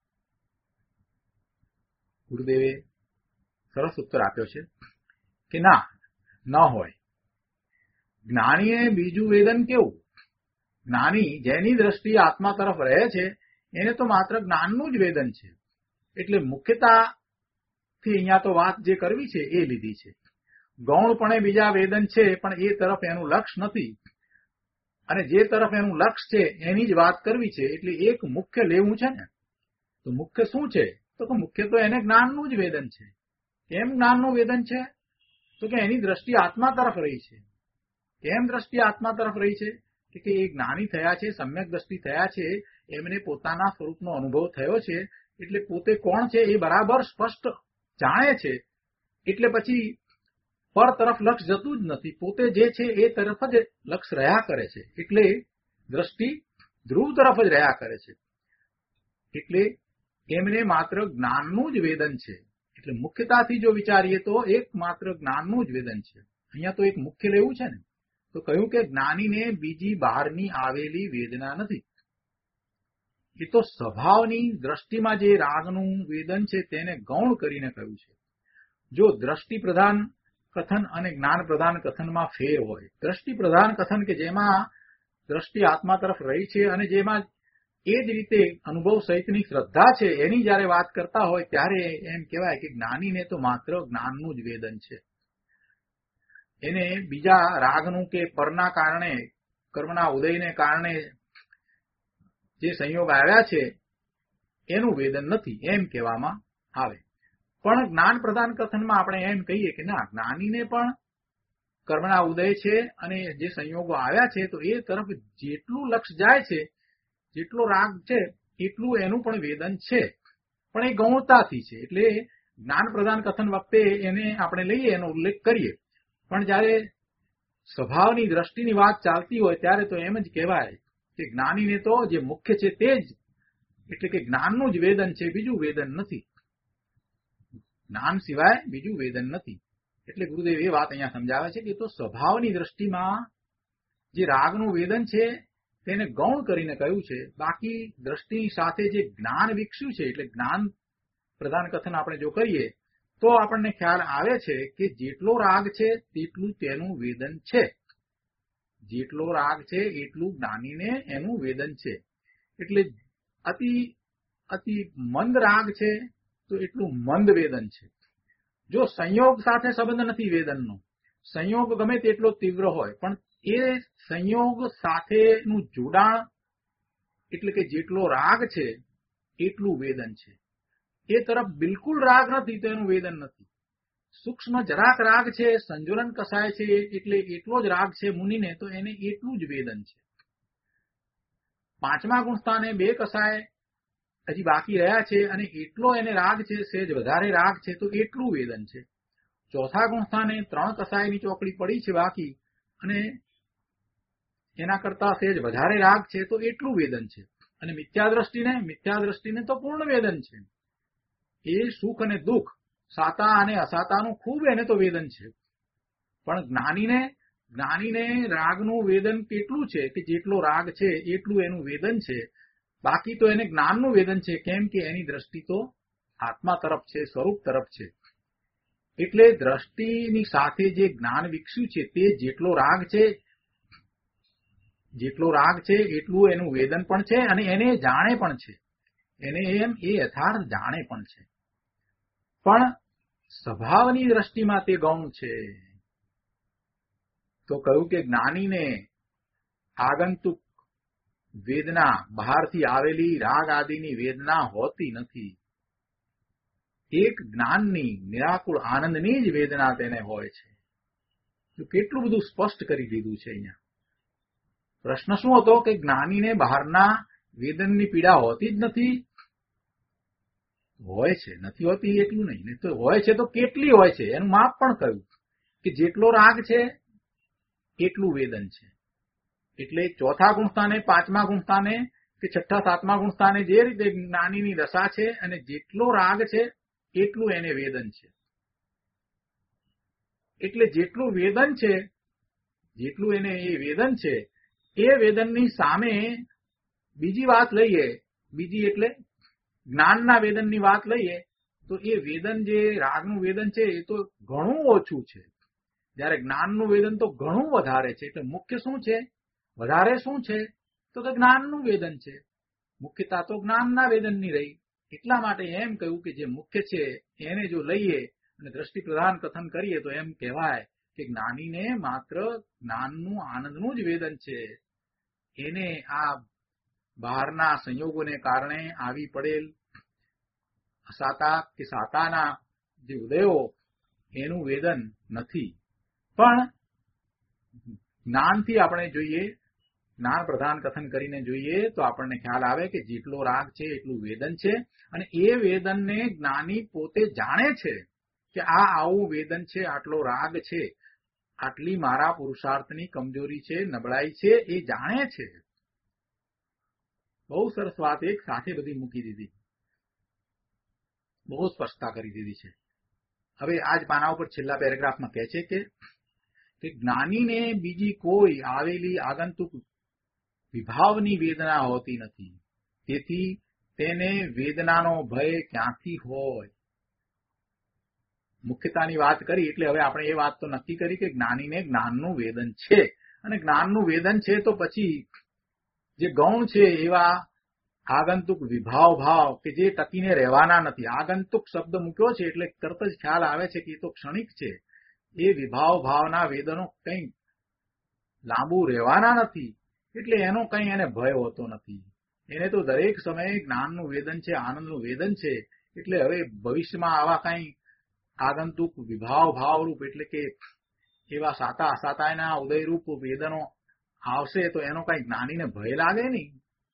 ગુરુદેવે સરસ ઉત્તર આપ્યો છે કે ના, ન હોય. જ્ઞાનીએ બીજું વેદન કેવું? જ્ઞાની જેની દ્રષ્ટિ આત્મા તરફ રહે છે એને તો માત્ર જ્ઞાનનું જ વેદન છે. એટલે મુખ્યતાથી અહીંયા તો વાત જે કરવી છે એ લીધી છે. ગૌણપણે બીજા વેદન છે પણ એ તરફ એનું લક્ષ્ય નથી અને જે તરફ એનું લક્ષ્ય છે એની જ વાત કરવી છે. એટલે એક મુખ્ય લેવું છે ને. તો મુખ્ય શું છે? તો કે મુખ્ય તો એને જ્ઞાનનું જ વેદન છે. કેમ જ્ઞાનનું વેદન છે? તો કે એની દ્રષ્ટિ આત્મા તરફ રહી છે. કેમ દ્રષ્ટિ આત્મા તરફ રહી છે? કે એ જ્ઞાની થયા છે, સમ્યક દ્રષ્ટિ થયા છે, એમને પોતાના સ્વરૂપનો અનુભવ થયો છે. એટલે પોતે કોણ છે એ બરાબર સ્પષ્ટ જાણે છે. એટલે પછી પર તરફ લક્ષ જતું જ નથી, પોતે જે છે એ તરફ જ લક્ષ રહ્યા કરે છે. એટલે દ્રષ્ટિ ધ્રુવ તરફ જ રહ્યા કરે છે. એટલે એમને માત્ર જ્ઞાનનું જ વેદન છે. એટલે મુખ્યતાથી જો વિચારીએ તો એક માત્ર જ્ઞાનનું જ વેદન છે. અહીંયા તો એક મુખ્ય લેવું છે ને, તો કહ્યું કે જ્ઞાનીને બીજી બહારની આવેલી વેદના નથી. એ તો સ્વભાવની દ્રષ્ટિમાં જે રાગનું વેદન છે તેને ગૌણ કરીને કહ્યું છે. જો દ્રષ્ટિ પ્રધાન કથન અને જ્ઞાન પ્રધાન કથનમાં ફેર હોય, દ્રષ્ટિ પ્રધાન કથન કે જેમાં દ્રષ્ટિ આત્મા તરફ રહી છે અને જેમાં એ જ રીતે અનુભવ સહિતની શ્રદ્ધા છે, એની જયારે વાત કરતા હોય ત્યારે એમ કહેવાય કે જ્ઞાનીને તો માત્ર જ્ઞાનનું જ વેદન છે. એને બીજા રાગનું કે પરના કારણે, કર્મના ઉદયને કારણે જે સંયોગ આવ્યા છે એનું વેદન નથી એમ કહેવામાં આવે. પણ જ્ઞાન પ્રધાન કથનમાં આપણે એમ કહીએ કે ના, જ્ઞાનીને પણ કર્મના ઉદય છે અને જે સંયોગો આવ્યા છે તો એ તરફ જેટલું લક્ષ જાય છે, જેટલો રાગ છે એટલું એનું પણ વેદન છે, પણ એ ગૌણતાથી છે. એટલે જ્ઞાન પ્રધાન કથન વખતે એને આપણે લઈએ, એનો ઉલ્લેખ કરીએ, પણ જયારે સ્વભાવની દ્રષ્ટિની વાત ચાલતી હોય ત્યારે તો એમ જ કહેવાય કે જ્ઞાનીને તો જે મુખ્ય છે તે જ, એટલે કે જ્ઞાનનું જ વેદન છે, બીજું વેદન નથી. જ્ઞાન સિવાય બીજું વેદન નથી. એટલે ગુરુદેવ એ વાત અહીંયા સમજાવે છે કે તો સ્વભાવની દ્રષ્ટિમાં જે રાગનું વેદન છે તેને ગૌણ કરીને કહ્યું છે. બાકી દ્રષ્ટિની સાથે જે જ્ઞાન વિકસ્યું છે, એટલે જ્ઞાન પ્રધાન કથન આપણે જો કરીએ તો આપણને ખ્યાલ આવે છે કે જેટલો રાગ છે તેટલું તેનું વેદન છે. જેટલો રાગ છે એટલું જ્ઞાનીને એનું વેદન છે. એટલે અતિ અતિ મંદ રાગ છે તો એટલું મંદ વેદન છે. જો સંયોગ સાથે સંબંધ નથી વેદનનો, સંયોગ ગમે તેટલો તીવ્ર હોય પણ એ સંયોગ સાથેનું જોડાણ, એટલે કે જેટલો રાગ છે એટલું વેદન છે. એ તરફ બિલકુલ રાગ નથી તો એનું વેદન નથી. સૂક્ષ્મ જરાક રાગ છે, સંજોલન કસાય છે એટલે એટલો જ રાગ છે મુનિને, તો એને એટલું જ વેદન છે. પાંચમા ગુણસ્થાને બે કસાય હજી બાકી રહ્યા છે અને એટલો એને રાગ છે, સેજ વધારે રાગ છે તો એટલું વેદન છે. ચોથા ગુણસ્થાને ત્રણ કસાયની ચોકડી પડી છે બાકી અને એના કરતા સેજ વધારે રાગ છે તો એટલું વેદન છે. અને મિથ્યા દ્રષ્ટિને મિથ્યા દ્રષ્ટિને તો પૂર્ણ વેદન છે. એ સુખ અને દુઃખ, સાતા અને અસાતાનું ખૂબ એને તો વેદન છે. પણ જ્ઞાનીને જ્ઞાનીને રાગનું વેદન કેટલું છે કે જેટલો રાગ છે એટલું એનું વેદન છે. બાકી તો એને જ્ઞાનનું વેદન છે, કેમ કે એની દ્રષ્ટિ તો આત્મા તરફ છે, સ્વરૂપ તરફ છે. એટલે દ્રષ્ટિની સાથે જે જ્ઞાન વિકસ્યું છે તે જેટલો રાગ છે જેટલો રાગ છે એટલું એનું વેદન પણ છે અને એને જાણે પણ છે. એને એમ એ યથાર્થ જાણે પણ છે. પણ સ્વભાવની દ્રષ્ટિમાં તે ગૌણ છે. તો કહ્યું કે જ્ઞાનીને આગંતુક વેદના, બહારથી આવેલી રાગ આદિની વેદના હોતી નથી. એક જ્ઞાનની, નિરાકુળ આનંદની જ વેદના તેને હોય છે. તો કેટલું બધું સ્પષ્ટ કરી દીધું છે અહીંયા. પ્રશ્ન શું હતો કે જ્ઞાનીને બહારના વેદનની પીડા હોતી જ નથી. હોય છે, નથી હોતી એટલું નહીં, તો હોય છે તો કેટલી હોય છે એનું માપ પણ કહ્યું કે જેટલો રાગ છે એટલું વેદન છે. એટલે ચોથા ગુણસ્થાને, પાંચમા ગુણસ્થાને કે છઠ્ઠા સાતમા ગુણસ્થાને જે રીતે જ્ઞાનીની દશા છે અને જેટલો રાગ છે એટલું એને વેદન છે. એટલે જેટલું વેદન છે, જેટલું એને એ વેદન છે, એ વેદનની સામે બીજી વાત લઈએ, બીજી એટલે જ્ઞાનના વેદનની વાત લઈએ તો એ વેદન જે રાગનું વેદન છે એ તો ઘણું ઓછું છે, જ્યારે જ્ઞાનનું વેદન તો ઘણું વધારે છે. એટલે મુખ્ય શું છે, વધારે શું છે તો કે જ્ઞાનનું વેદન છે. મુખ્યતા તો જ્ઞાનના વેદનની રહી. એટલા માટે એમ કહ્યું કે જે મુખ્ય છે એને જો લઈએ અને દ્રષ્ટિ પ્રધાન કથન કરીએ તો એમ કહેવાય કે જ્ઞાનીને માત્ર જ્ઞાનનું, આનંદનું જ વેદન છે. એને આ બહારના સંયોગોને કારણે આવી પડેલ અસાતા કે સાતાના જે ઉદયો એનું વેદન નથી. પણ જ્ઞાનથી આપણે જોઈએ, જ્ઞાન પ્રધાન કથન કરીને જોઈએ તો આપણને ખ્યાલ આવે કે જેટલો રાગ છે એટલું વેદન છે અને એ વેદનને જ્ઞાની પોતે જાણે છે કે આ આવું વેદન છે, આટલો રાગ છે, આટલી મારા પુરુષાર્થની કમજોરી છે, નબળાઈ છે, એ જાણે છે. બહુ સરસ વાત એક સાથે બધી મૂકી દીધી, બહુ સ્પષ્ટતા કરી દીધી છે. હવે આજ પાના ઉપર છેલ્લા પેરેગ્રાફમાં કહે છે કે કે જ્ઞાનીને બીજી કોઈ આવેલી આગંતુક વિભાવની વેદના હોતી નથી, તેથી તેને વેદનાનો ભય ક્યાંથી હોય. મુખ્યતાની વાત કરી એટલે હવે આપણે એ વાત તો નક્કી કરી કે જ્ઞાનીને જ્ઞાનનું વેદન છે, અને જ્ઞાનનું વેદન છે તો પછી જે ગૌણ છે એવા આગંતુક વિભાવ ભાવ કે જે ટકીને રહેવાના નથી. આગંતુક શબ્દ મૂક્યો છે એટલે તરત જ ખ્યાલ આવે છે કે એ તો ક્ષણિક છે. એ વિભાવ ભાવના વેદનો કંઈ લાંબુ રહેવાના નથી, એટલે એનો કંઈ એને ભય હોતો નથી. એને તો દરેક સમયે જ્ઞાનનું વેદન છે, આનંદનું વેદન છે. એટલે હવે ભવિષ્યમાં આવા કંઈ આગંતુક વિભાવ ભાવરૂપ એટલે કે એવા સાતા અસાતાના ઉદયરૂપ વેદનો આવશે તો એનો કંઈ જ્ઞાનીને ભય લાગે નહીં.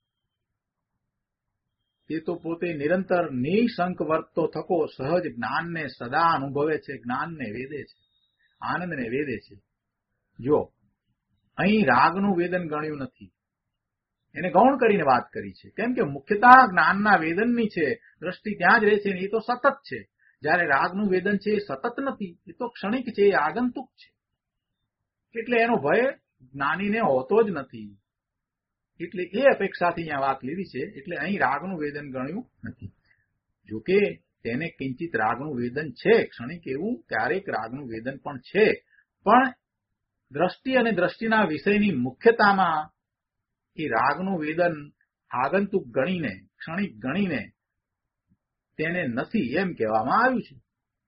તે તો પોતે નિરંતર નિશંક વર્તતો થકો સહજ જ્ઞાનને સદા અનુભવે છે, જ્ઞાનને વેદે છે, આનંદને વેદે છે. જો અહીં રાગનું વેદન ગણ્યું નથી, એને ગૌણ કરીને વાત કરી છે. કેમ કે મુખ્યતા જ્ઞાનના વેદનની છે, દ્રષ્ટિ ત્યાં જ રહે છે, એ તો સતત છે. જયારે રાગનું વેદન છે એ સતત નથી, એ તો ક્ષણિક છે, એ આગંતુક છે. એટલે એનો ભય જ્ઞાનીને હોતો જ નથી. એટલે એ અપેક્ષાથી અહીંયા વાત લીધી છે. એટલે અહીં રાગનું વેદન ગણ્યું નથી. જોકે તેને કિંચિત રાગનું વેદન છે, ક્ષણિક એવું ક્યારેક રાગનું વેદન પણ છે, પણ દ્રષ્ટિ અને દ્રષ્ટિના વિષયની મુખ્યતામાં એ રાગનું વેદન આગંતુક ગણીને, ક્ષણિક ગણીને તેને નથી એમ કહેવામાં આવ્યું છે.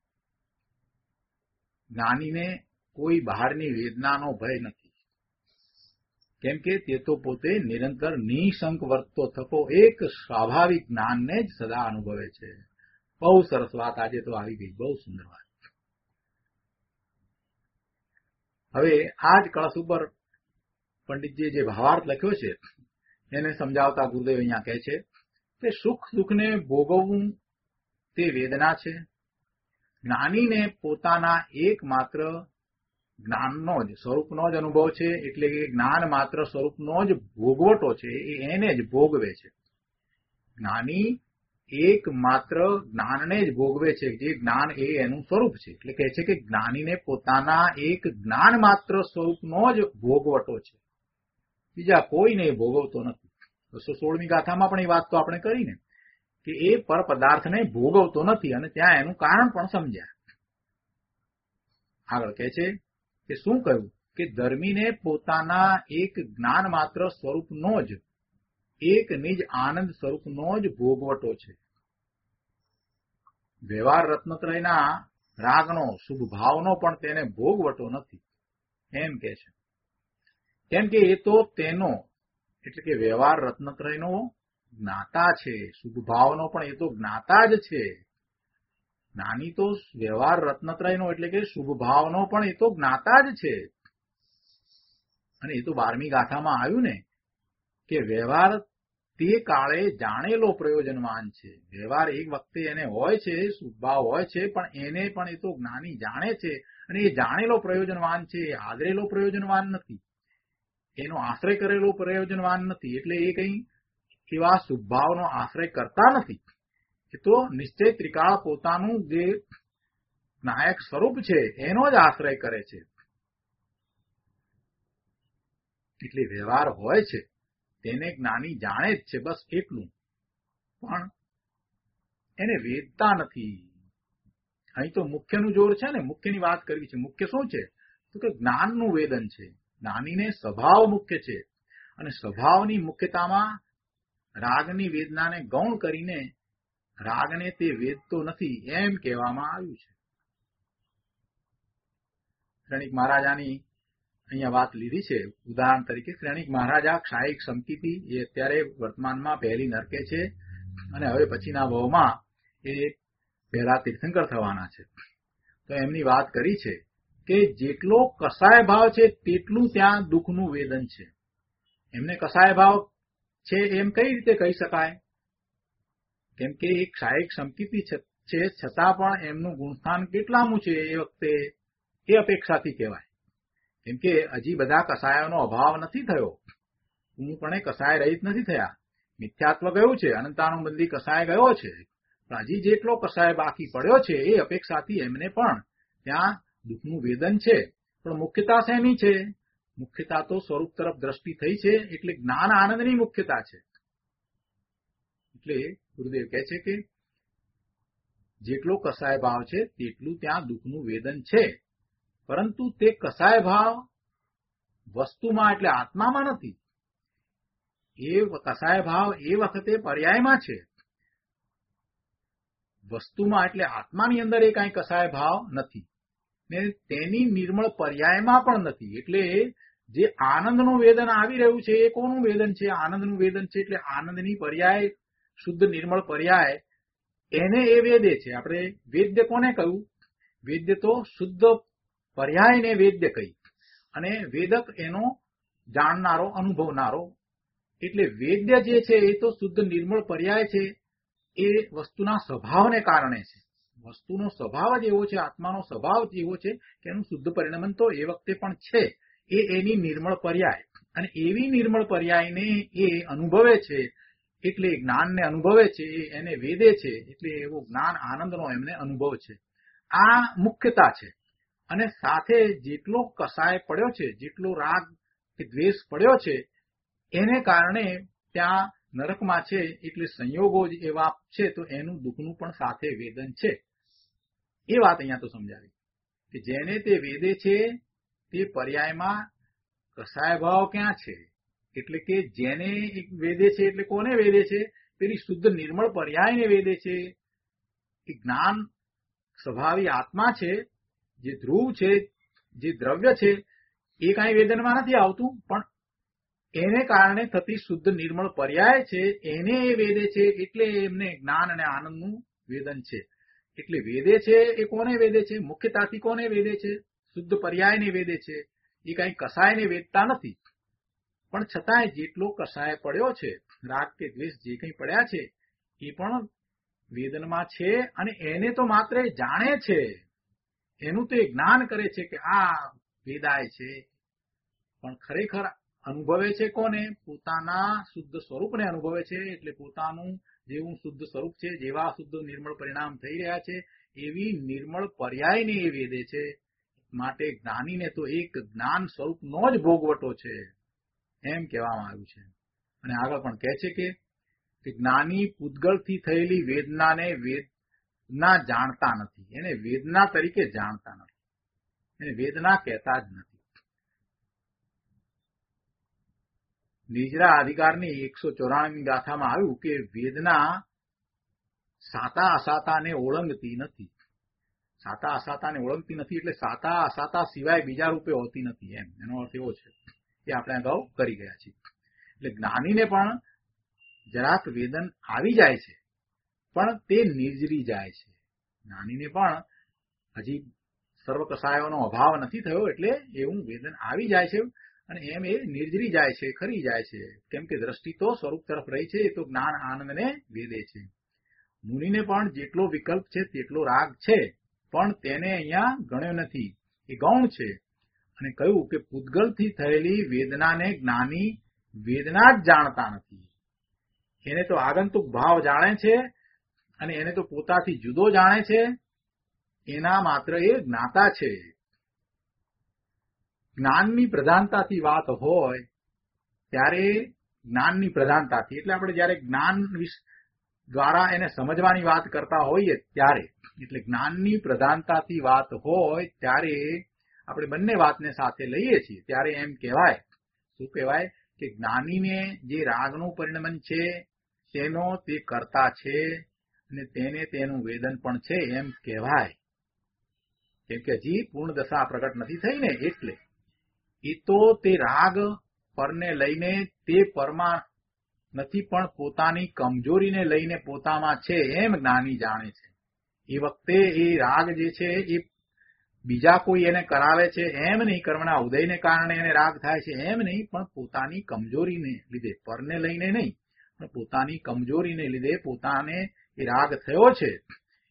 જ્ઞાનીને કોઈ બહારની વેદનાનો ભય નથી, કેમ કે તે તો પોતે નિરંતર નિશંક વર્તતો થકો એક સ્વાભાવિક જ્ઞાનને જ સદા અનુભવે છે. બહુ સરસ વાત આજે તો આવી ગઈ, બહુ સુંદર વાત. હવે આ જ કળશ ઉપર પંડિતજીએ જે ભાવાર્થ લખ્યો છે એને સમજાવતા ગુરુદેવ અહીંયા કહે છે કે સુખ દુઃખને ભોગવવું તે વેદના છે. જ્ઞાનીને પોતાના એકમાત્ર જ્ઞાનનો જ સ્વરૂપનો જ અનુભવ છે, એટલે કે જ્ઞાન માત્ર સ્વરૂપનો જ ભોગવટો છે, એ એને જ ભોગવે છે. જ્ઞાની એક માત્ર જ્ઞાનને જ ભોગવે છે, જે જ્ઞાન એ એનું સ્વરૂપ છે. એટલે કહે છે કે જ્ઞાનીને પોતાના એક જ્ઞાન માત્ર સ્વરૂપનો જ ભોગવટો છે, બીજા કોઈને ભોગવતો નથી. બસો સોળમી ગાથામાં પણ એ વાત તો આપણે કરીને કે એ પર પદાર્થને ભોગવતો નથી, અને ત્યાં એનું કારણ પણ સમજ્યા. આગળ કહે છે કે શું કહ્યું કે ધર્મીને પોતાના એક જ્ઞાન માત્ર સ્વરૂપનો જ, એક નિજ આનંદ સ્વરૂપનો જ ભોગવટો છે. વ્યવહાર રત્નત્રયના રાગનો શુભ ભાવનો પણ તેને ભોગવટો નથી એમ કે છે. કેમ કે એ તો તેનો એટલે કે વ્યવહાર રત્નત્રયનો જ્ઞાતા છે, શુભ ભાવનો પણ એ તો જ્ઞાતા જ છે. જ્ઞાની તો વ્યવહાર રત્નત્રયનો એટલે કે શુભ ભાવનો પણ એ તો જ્ઞાતા જ છે. અને એ તો બારમી ગાથામાં આવ્યું ને કે વ્યવહાર તે કાળે જાણેલો પ્રયોજનવાન છે. વ્યવહાર એક વખતે એને હોય છે, શુભ ભાવ હોય છે, પણ એને પણ એ તો જ્ઞાની જાણે છે, અને એ જાણેલો પ્રયોજનવાન છે, એ આદરેલો પ્રયોજનવાન નથી, એનો આશ્રય કરેલો પ્રયોજનવાન નથી. એટલે એ કઈ એવા શુભ ભાવનો આશ્રય કરતા નથી. એ તો નિશ્ચય ત્રિકાળ પોતાનું જે નાયક સ્વરૂપ છે એનો જ આશ્રય કરે છે. એટલે વ્યવહાર હોય છે તેને જ્ઞાની જાણે જ છે, બસ એટલું, પણ એને વેદતા નથી. અહીં તો મુખ્યનું જોર છે ને, મુખ્યની વાત કરવી છે. મુખ્ય શું છે તો કે જ્ઞાનનું વેદન છે. જ્ઞાનીને સ્વભાવ મુખ્ય છે, અને સ્વભાવની મુખ્યતામાં રાગની વેદનાને ગૌણ કરીને રાગને તે વેદતો નથી એમ કહેવામાં આવ્યું છે. શ્રેણિક મહારાજાની અહીંયા વાત લીધી છે ઉદાહરણ તરીકે. શ્રેણિક મહારાજા ક્ષાયિક સમકીતિ એ અત્યારે વર્તમાનમાં પહેલી નરકે છે, અને હવે પછીના ભાવમાં એ પહેલા તીર્થંકર થવાના છે. તો એમની વાત કરી છે કે જેટલો કસાય ભાવ છે તેટલું ત્યાં દુઃખનું વેદન છે. એમને કસાય ભાવ છે એમ કઈ રીતે કહી શકાય? કેમ કે એ ક્ષાયિક સમકીતિ છે, છતાં પણ એમનું ગુણસ્થાન કેટલામું છે એ વખતે એ અપેક્ષાથી કહેવાય. કેમ કે હજી બધા કસાયોનો અભાવ નથી થયો, પૂર્ણપણે કસાય રહિત નથી થયા. મિથ્યાત્વ ગયું છે, અનંતાનુબંધી કસાય ગયો છે, પણ હજી જેટલો કસાય બાકી પડ્યો છે એ અપેક્ષાથી એમને પણ ત્યાં દુઃખનું વેદન છે. પણ મુખ્યતા શેની છે? મુખ્યતા તો સ્વરૂપ તરફ દ્રષ્ટિ થઈ છે, એટલે જ્ઞાન આનંદની મુખ્યતા છે. એટલે ગુરુદેવ કહે છે કે જેટલો કસાય ભાવ છે તેટલું ત્યાં દુઃખનું વેદન છે, પરંતુ તે કસાય ભાવ વસ્તુમાં એટલે આત્મામાં નથી. એ કસાય ભાવ એ વખતે પર્યાયમાં છે. વસ્તુમાં એટલે આત્માની અંદર એ કાંઈ કસાય ભાવ નથી ને તેની નિર્મળ પર્યાયમાં પણ નથી. એટલે જે આનંદનું વેદન આવી રહ્યું છે એ કોનું વેદન છે? આનંદનું વેદન છે. એટલે આનંદની પર્યાય, શુદ્ધ નિર્મળ પર્યાય, એને એ વેદે છે. આપણે વેદ્ય કોને કહ્યું? વેદ્ય તો શુદ્ધ પર્યાયને વેદ્ય કહી, અને વેદક એનો જાણનારો, અનુભવનારો. એટલે વેદ્ય જે છે એ તો શુદ્ધ નિર્મળ પર્યાય છે. એ વસ્તુના સ્વભાવને કારણે છે. વસ્તુનો સ્વભાવ જ એવો છે, આત્માનો સ્વભાવ જ એવો છે કે એનું શુદ્ધ પરિણમન તો એ વખતે પણ છે. એ એની નિર્મળ પર્યાય, અને એવી નિર્મળ પર્યાયને એ અનુભવે છે, એટલે જ્ઞાનને અનુભવે છે, એને વેદે છે. એટલે એવો જ્ઞાન આનંદનો એમને અનુભવ છે. આ મુખ્યતા છે. અને સાથે જેટલો કસાય પડ્યો છે, જેટલો રાગ કે દ્વેષ પડ્યો છે, એને કારણે ત્યાં નરકમાં છે. એટલે સંયોગો જ એવા છે, તો એનું દુઃખનું પણ સાથે વેદન છે. એ વાત અહીંયા તો સમજાવી કે જેને તે વેદે છે તે પર્યાયમાં કસાય ભાવ ક્યાં છે? એટલે કે જેને એક વેદે છે, એટલે કોને વેદે છે? પેલી શુદ્ધ નિર્મળ પર્યાયને વેદે છે. એ જ્ઞાન સ્વભાવી આત્મા છે, જે ધ્રુવ છે, જે દ્રવ્ય છે, એ કાંઈ વેદનમાં નથી આવતું, પણ એને કારણે થતી શુદ્ધ નિર્મળ પર્યાય છે, એને એ વેદે છે. એટલે એમને જ્ઞાન અને આનંદનું વેદન છે. એટલે વેદે છે એ કોને વેદે છે? મુખ્યતાથી કોને વેદે છે? શુદ્ધ પર્યાયને વેદે છે. એ કાંઈ કસાયને વેદતા નથી. પણ છતાંય જેટલો કસાય પડ્યો છે, રાગ કે દ્વેષ જે કંઈ પડ્યા છે, એ પણ વેદનમાં છે. અને એને તો માત્ર જાણે છે, એનું તો એ જ્ઞાન કરે છે કે આ વેદાય છે, પણ ખરેખર અનુભવે છે કોને? પોતાના શુદ્ધ સ્વરૂપને અનુભવે છે. એટલે પોતાનું જેવું શુદ્ધ સ્વરૂપ છે, જેવા શુદ્ધ નિર્મળ પરિણામ થઈ રહ્યા છે, એવી નિર્મળ પર્યાયને એ વેદે છે. માટે જ્ઞાનીને તો એક જ્ઞાન સ્વરૂપનો જ ભોગવટો છે, એમ કહેવામાં આવ્યું છે. અને આગળ પણ કહે છે કે જ્ઞાની પૂતગલથી થયેલી વેદનાને વેદના જાણતા નથી, એને વેદના તરીકે જાણતા નથી, એને વેદના કહેતા જ નથી. નિજરા અધિકારની એકસો ચોરાણું ગાથામાં આવ્યું કે વેદના સાતા અસાતાને ઓળંગતી નથી. સાતા અસાતાને ઓળંગતી નથી એટલે સાતા અસાતા સિવાય બીજા રૂપે હોતી નથી, એમ એનો અર્થ એવો છે. એ આપણે અગાઉ કરી ગયા છીએ. એટલે જ્ઞાનીને પણ જરાક વેદન આવી જાય છે, પણ તે નિર્જરી જાય છે. જ્ઞાનીને પણ હજી સર્વ કસાયોનો અભાવ નથી થયો, એટલે એવું વેદન આવી જાય છે. અને એમ એ નિર્જરી જાય છે, ખરી જાય છે. કેમ કે દ્રષ્ટિ તો સ્વરૂપ તરફ રહી છે, એ તો જ્ઞાન આનંદને વેદે છે. મુનિને પણ જેટલો વિકલ્પ છે તેટલો રાગ છે, પણ તેને અહીંયા ગણ્યો નથી, એ ગૌણ છે. અને કહ્યું કે પૂતગલથી થયેલી વેદનાને જ્ઞાની વેદના જ જાણતા નથી. એને તો આગંતુક ભાવ જાણે છે, અને એને તો પોતાથી જુદો જાણે છે. એના માત્ર એ જ્ઞાતા છે. જ્ઞાનની પ્રધાનતાથી વાત હોય ત્યારે જ્ઞાનની પ્રધાનતાથી એટલે આપણે જયારે જ્ઞાન દ્વારા એને સમજવાની વાત કરતા હોઈએ ત્યારે, એટલે જ્ઞાનની પ્રધાનતાથી વાત હોય ત્યારે આપણે બંને વાતને સાથે લઈએ છીએ. ત્યારે એમ કહેવાય, શું કહેવાય કે જ્ઞાનીને જે રાગનું પરિણમન છે તેનો તે કરતા છે, અને તેને તેનું વેદન પણ છે એમ કહેવાય. કેમ કે હજી પૂર્ણ દશા પ્રગટ નથી થઈ ને, એટલે એ તો તે રાગ પરને લઈને તે પરમાં નથી, પણ પોતાની કમજોરીને લઈને પોતામાં છે એમ જ્ઞાની જાણે છે. એ વખતે એ રાગ જે છે એ બીજા કોઈ એને કરાવે છે એમ નહીં, કર્મના ઉદયને કારણે એને રાગ થાય છે એમ નહીં, પણ પોતાની કમજોરીને લીધે, પરને લઈને નહીં, પણ પોતાની કમજોરીને લીધે પોતાને એ રાગ થયો છે.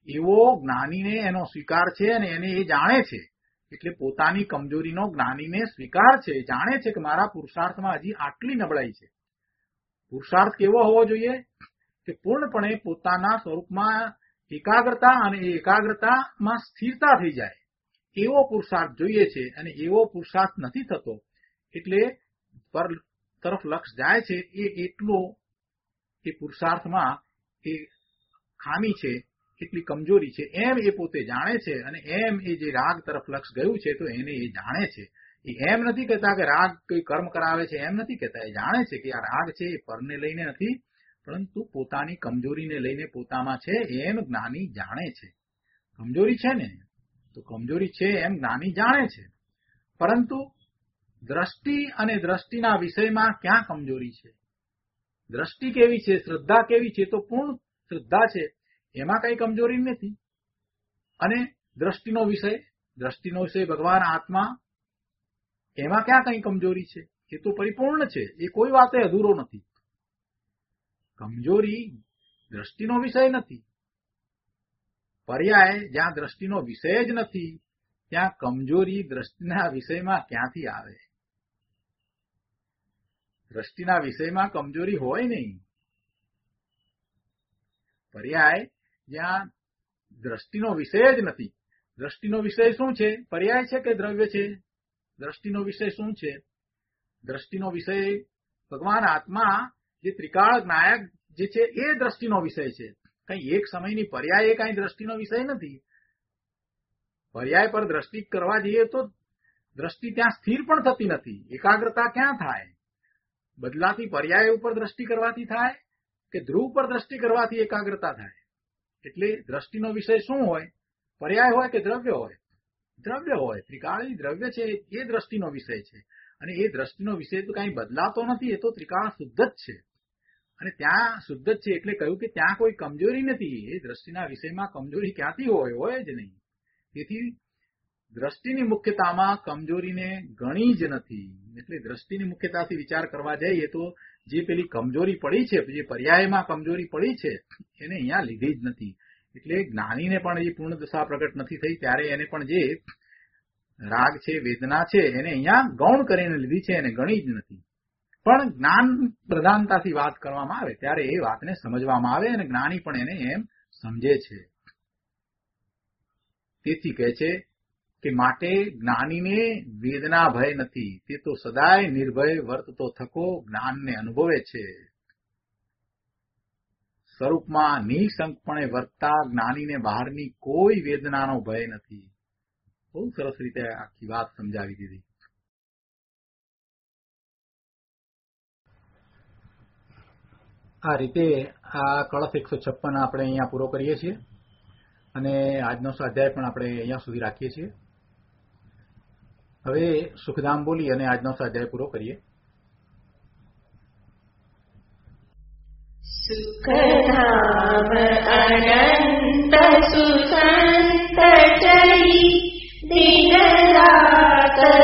એવો જ્ઞાનીને એનો સ્વીકાર છે અને એને એ જાણે છે. એટલે પોતાની કમજોરીનો જ્ઞાનીને સ્વીકાર છે, જાણે છે કે મારા પુરુષાર્થમાં હજી આટલી નબળાઈ છે. પુરુષાર્થ કેવો હોવો જોઈએ કે પૂર્ણપણે પોતાના સ્વરૂપમાં એકાગ્રતા અને એ એકાગ્રતામાં સ્થિરતા થઈ જાય એવો પુરુષાર્થ જોઈએ છે. અને એવો પુરુષાર્થ નથી થતો એટલે પર તરફ લક્ષ જાય છે એ એટલો એ પુરુષાર્થમાં એ ખામી છે, કેટલી કમજોરી છે એમ એ પોતે જાણે છે. અને એમ એ જે રાગ તરફ લક્ષ ગયું છે તો એને એ જાણે છે. એ એમ નથી કહેતા કે રાગ કોઈ કર્મ કરાવે છે, એમ નથી કહેતા. એ જાણે છે કે આ રાગ છે એ પરને લઈને નથી, પરંતુ પોતાની કમજોરીને લઈને પોતામાં છે એમ જ્ઞાની જાણે છે. કમજોરી છે ને તો કમજોરી છે એમ જ્ઞાની જાણે છે, પરંતુ દ્રષ્ટિ અને દ્રષ્ટિના વિષયમાં ક્યાં કમજોરી છે? દ્રષ્ટિ કેવી છે, શ્રદ્ધા કેવી છે? તો પૂર્ણ શ્રદ્ધા છે, એમાં કઈ કમજોરી નથી. અને દ્રષ્ટિનો વિષય, દ્રષ્ટિનો વિષય ભગવાન આત્મા, એમાં ક્યાં કઈ કમજોરી છે? એ તો પરિપૂર્ણ છે, એ કોઈ વાતે અધૂરો નથી. કમજોરી દ્રષ્ટિનો વિષય નથી. પર્યાય જ્યાં દ્રષ્ટિનો વિષય જ નથી ત્યાં કમજોરી દ્રષ્ટિના વિષયમાં ક્યાંથી આવે? દ્રષ્ટિના વિષયમાં કમજોરી હોય નહીં. પર્યાય જ્યાં દ્રષ્ટિનો વિષય જ નથી. દ્રષ્ટિનો વિષય શું છે? પર્યાય છે કે દ્રવ્ય છે? દ્રષ્ટિનો વિષય શું છે? દ્રષ્ટિનો વિષય ભગવાન આત્મા જે ત્રિકાળ નાયક જે છે એ દ્રષ્ટિનો વિષય છે. કઈ એક સમયની પર્યાય એ કઈ દ્રષ્ટિનો વિષય નથી. પર્યાય પર દ્રષ્ટિ કરવા જઈએ તો દ્રષ્ટિ ત્યાં સ્થિર પણ થતી નથી. એકાગ્રતા ક્યાં થાય? બદલાતી પર્યાય ઉપર દ્રષ્ટિ કરવાથી થાય કે ધ્રુવ પર દ્રષ્ટિ કરવાથી એકાગ્રતા થાય? એટલે દ્રષ્ટિનો વિષય શું હોય? પર્યાય હોય કે દ્રવ્ય હોય? દ્રવ્ય હોય. ત્રિકાળી દ્રવ્ય છે એ દ્રષ્ટિનો વિષય છે. અને એ દ્રષ્ટિનો વિષય તો કઈ બદલાતો નથી, એ તો ત્રિકાળ શુદ્ધ જ છે. અને ત્યાં શુદ્ધ જ છે એટલે કહ્યું કે ત્યાં કોઈ કમજોરી નથી. એ દ્રષ્ટિના વિષયમાં કમજોરી ક્યાંથી હોય? હોય જ નહીં. તેથી દ્રષ્ટિની મુખ્યતામાં કમજોરીને ગણી જ નથી. એટલે દ્રષ્ટિની મુખ્યતાથી વિચાર કરવા જઈએ તો જે પેલી કમજોરી પડી છે, જે પર્યાયમાં કમજોરી પડી છે, એને અહીંયા લીધી જ નથી. એટલે જ્ઞાનીને પણ એ પૂર્ણ દશા પ્રગટ નથી થઈ ત્યારે એને પણ જે રાગ છે, વેદના છે, એને અહીંયા ગૌણ કરીને લીધી છે, એને ગણી જ નથી. પણ જ્ઞાન પ્રધાનતાથી વાત કરવામાં આવે ત્યારે એ વાતને સમજવામાં આવે અને જ્ઞાની પણ એને એમ સમજે છે. તેથી કહે છે કે માટે જ્ઞાનીને વેદના ભય નથી, તે તો સદાય નિર્ભય વર્તતો થકો જ્ઞાનને અનુભવે છે. સ્વરૂપમાં નિઃશંકપણે વર્તતા જ્ઞાનીને બહારની કોઈ વેદનાનો ભય નથી. બહુ સરસ રીતે આખી વાત સમજાવી દીધી. આ રીતે આ કળશ એકસો છપ્પન આપણે અહીંયા પૂરો કરીએ છીએ અને આજનો સ્વાધ્યાય પણ આપણે અહીંયા સુધી રાખીએ છીએ. હવે સુખધામ બોલી અને આજનો સ્વાધ્યાય પૂરો કરીએ. સુખધામ અનંત સુસંત ચરી દિન રાત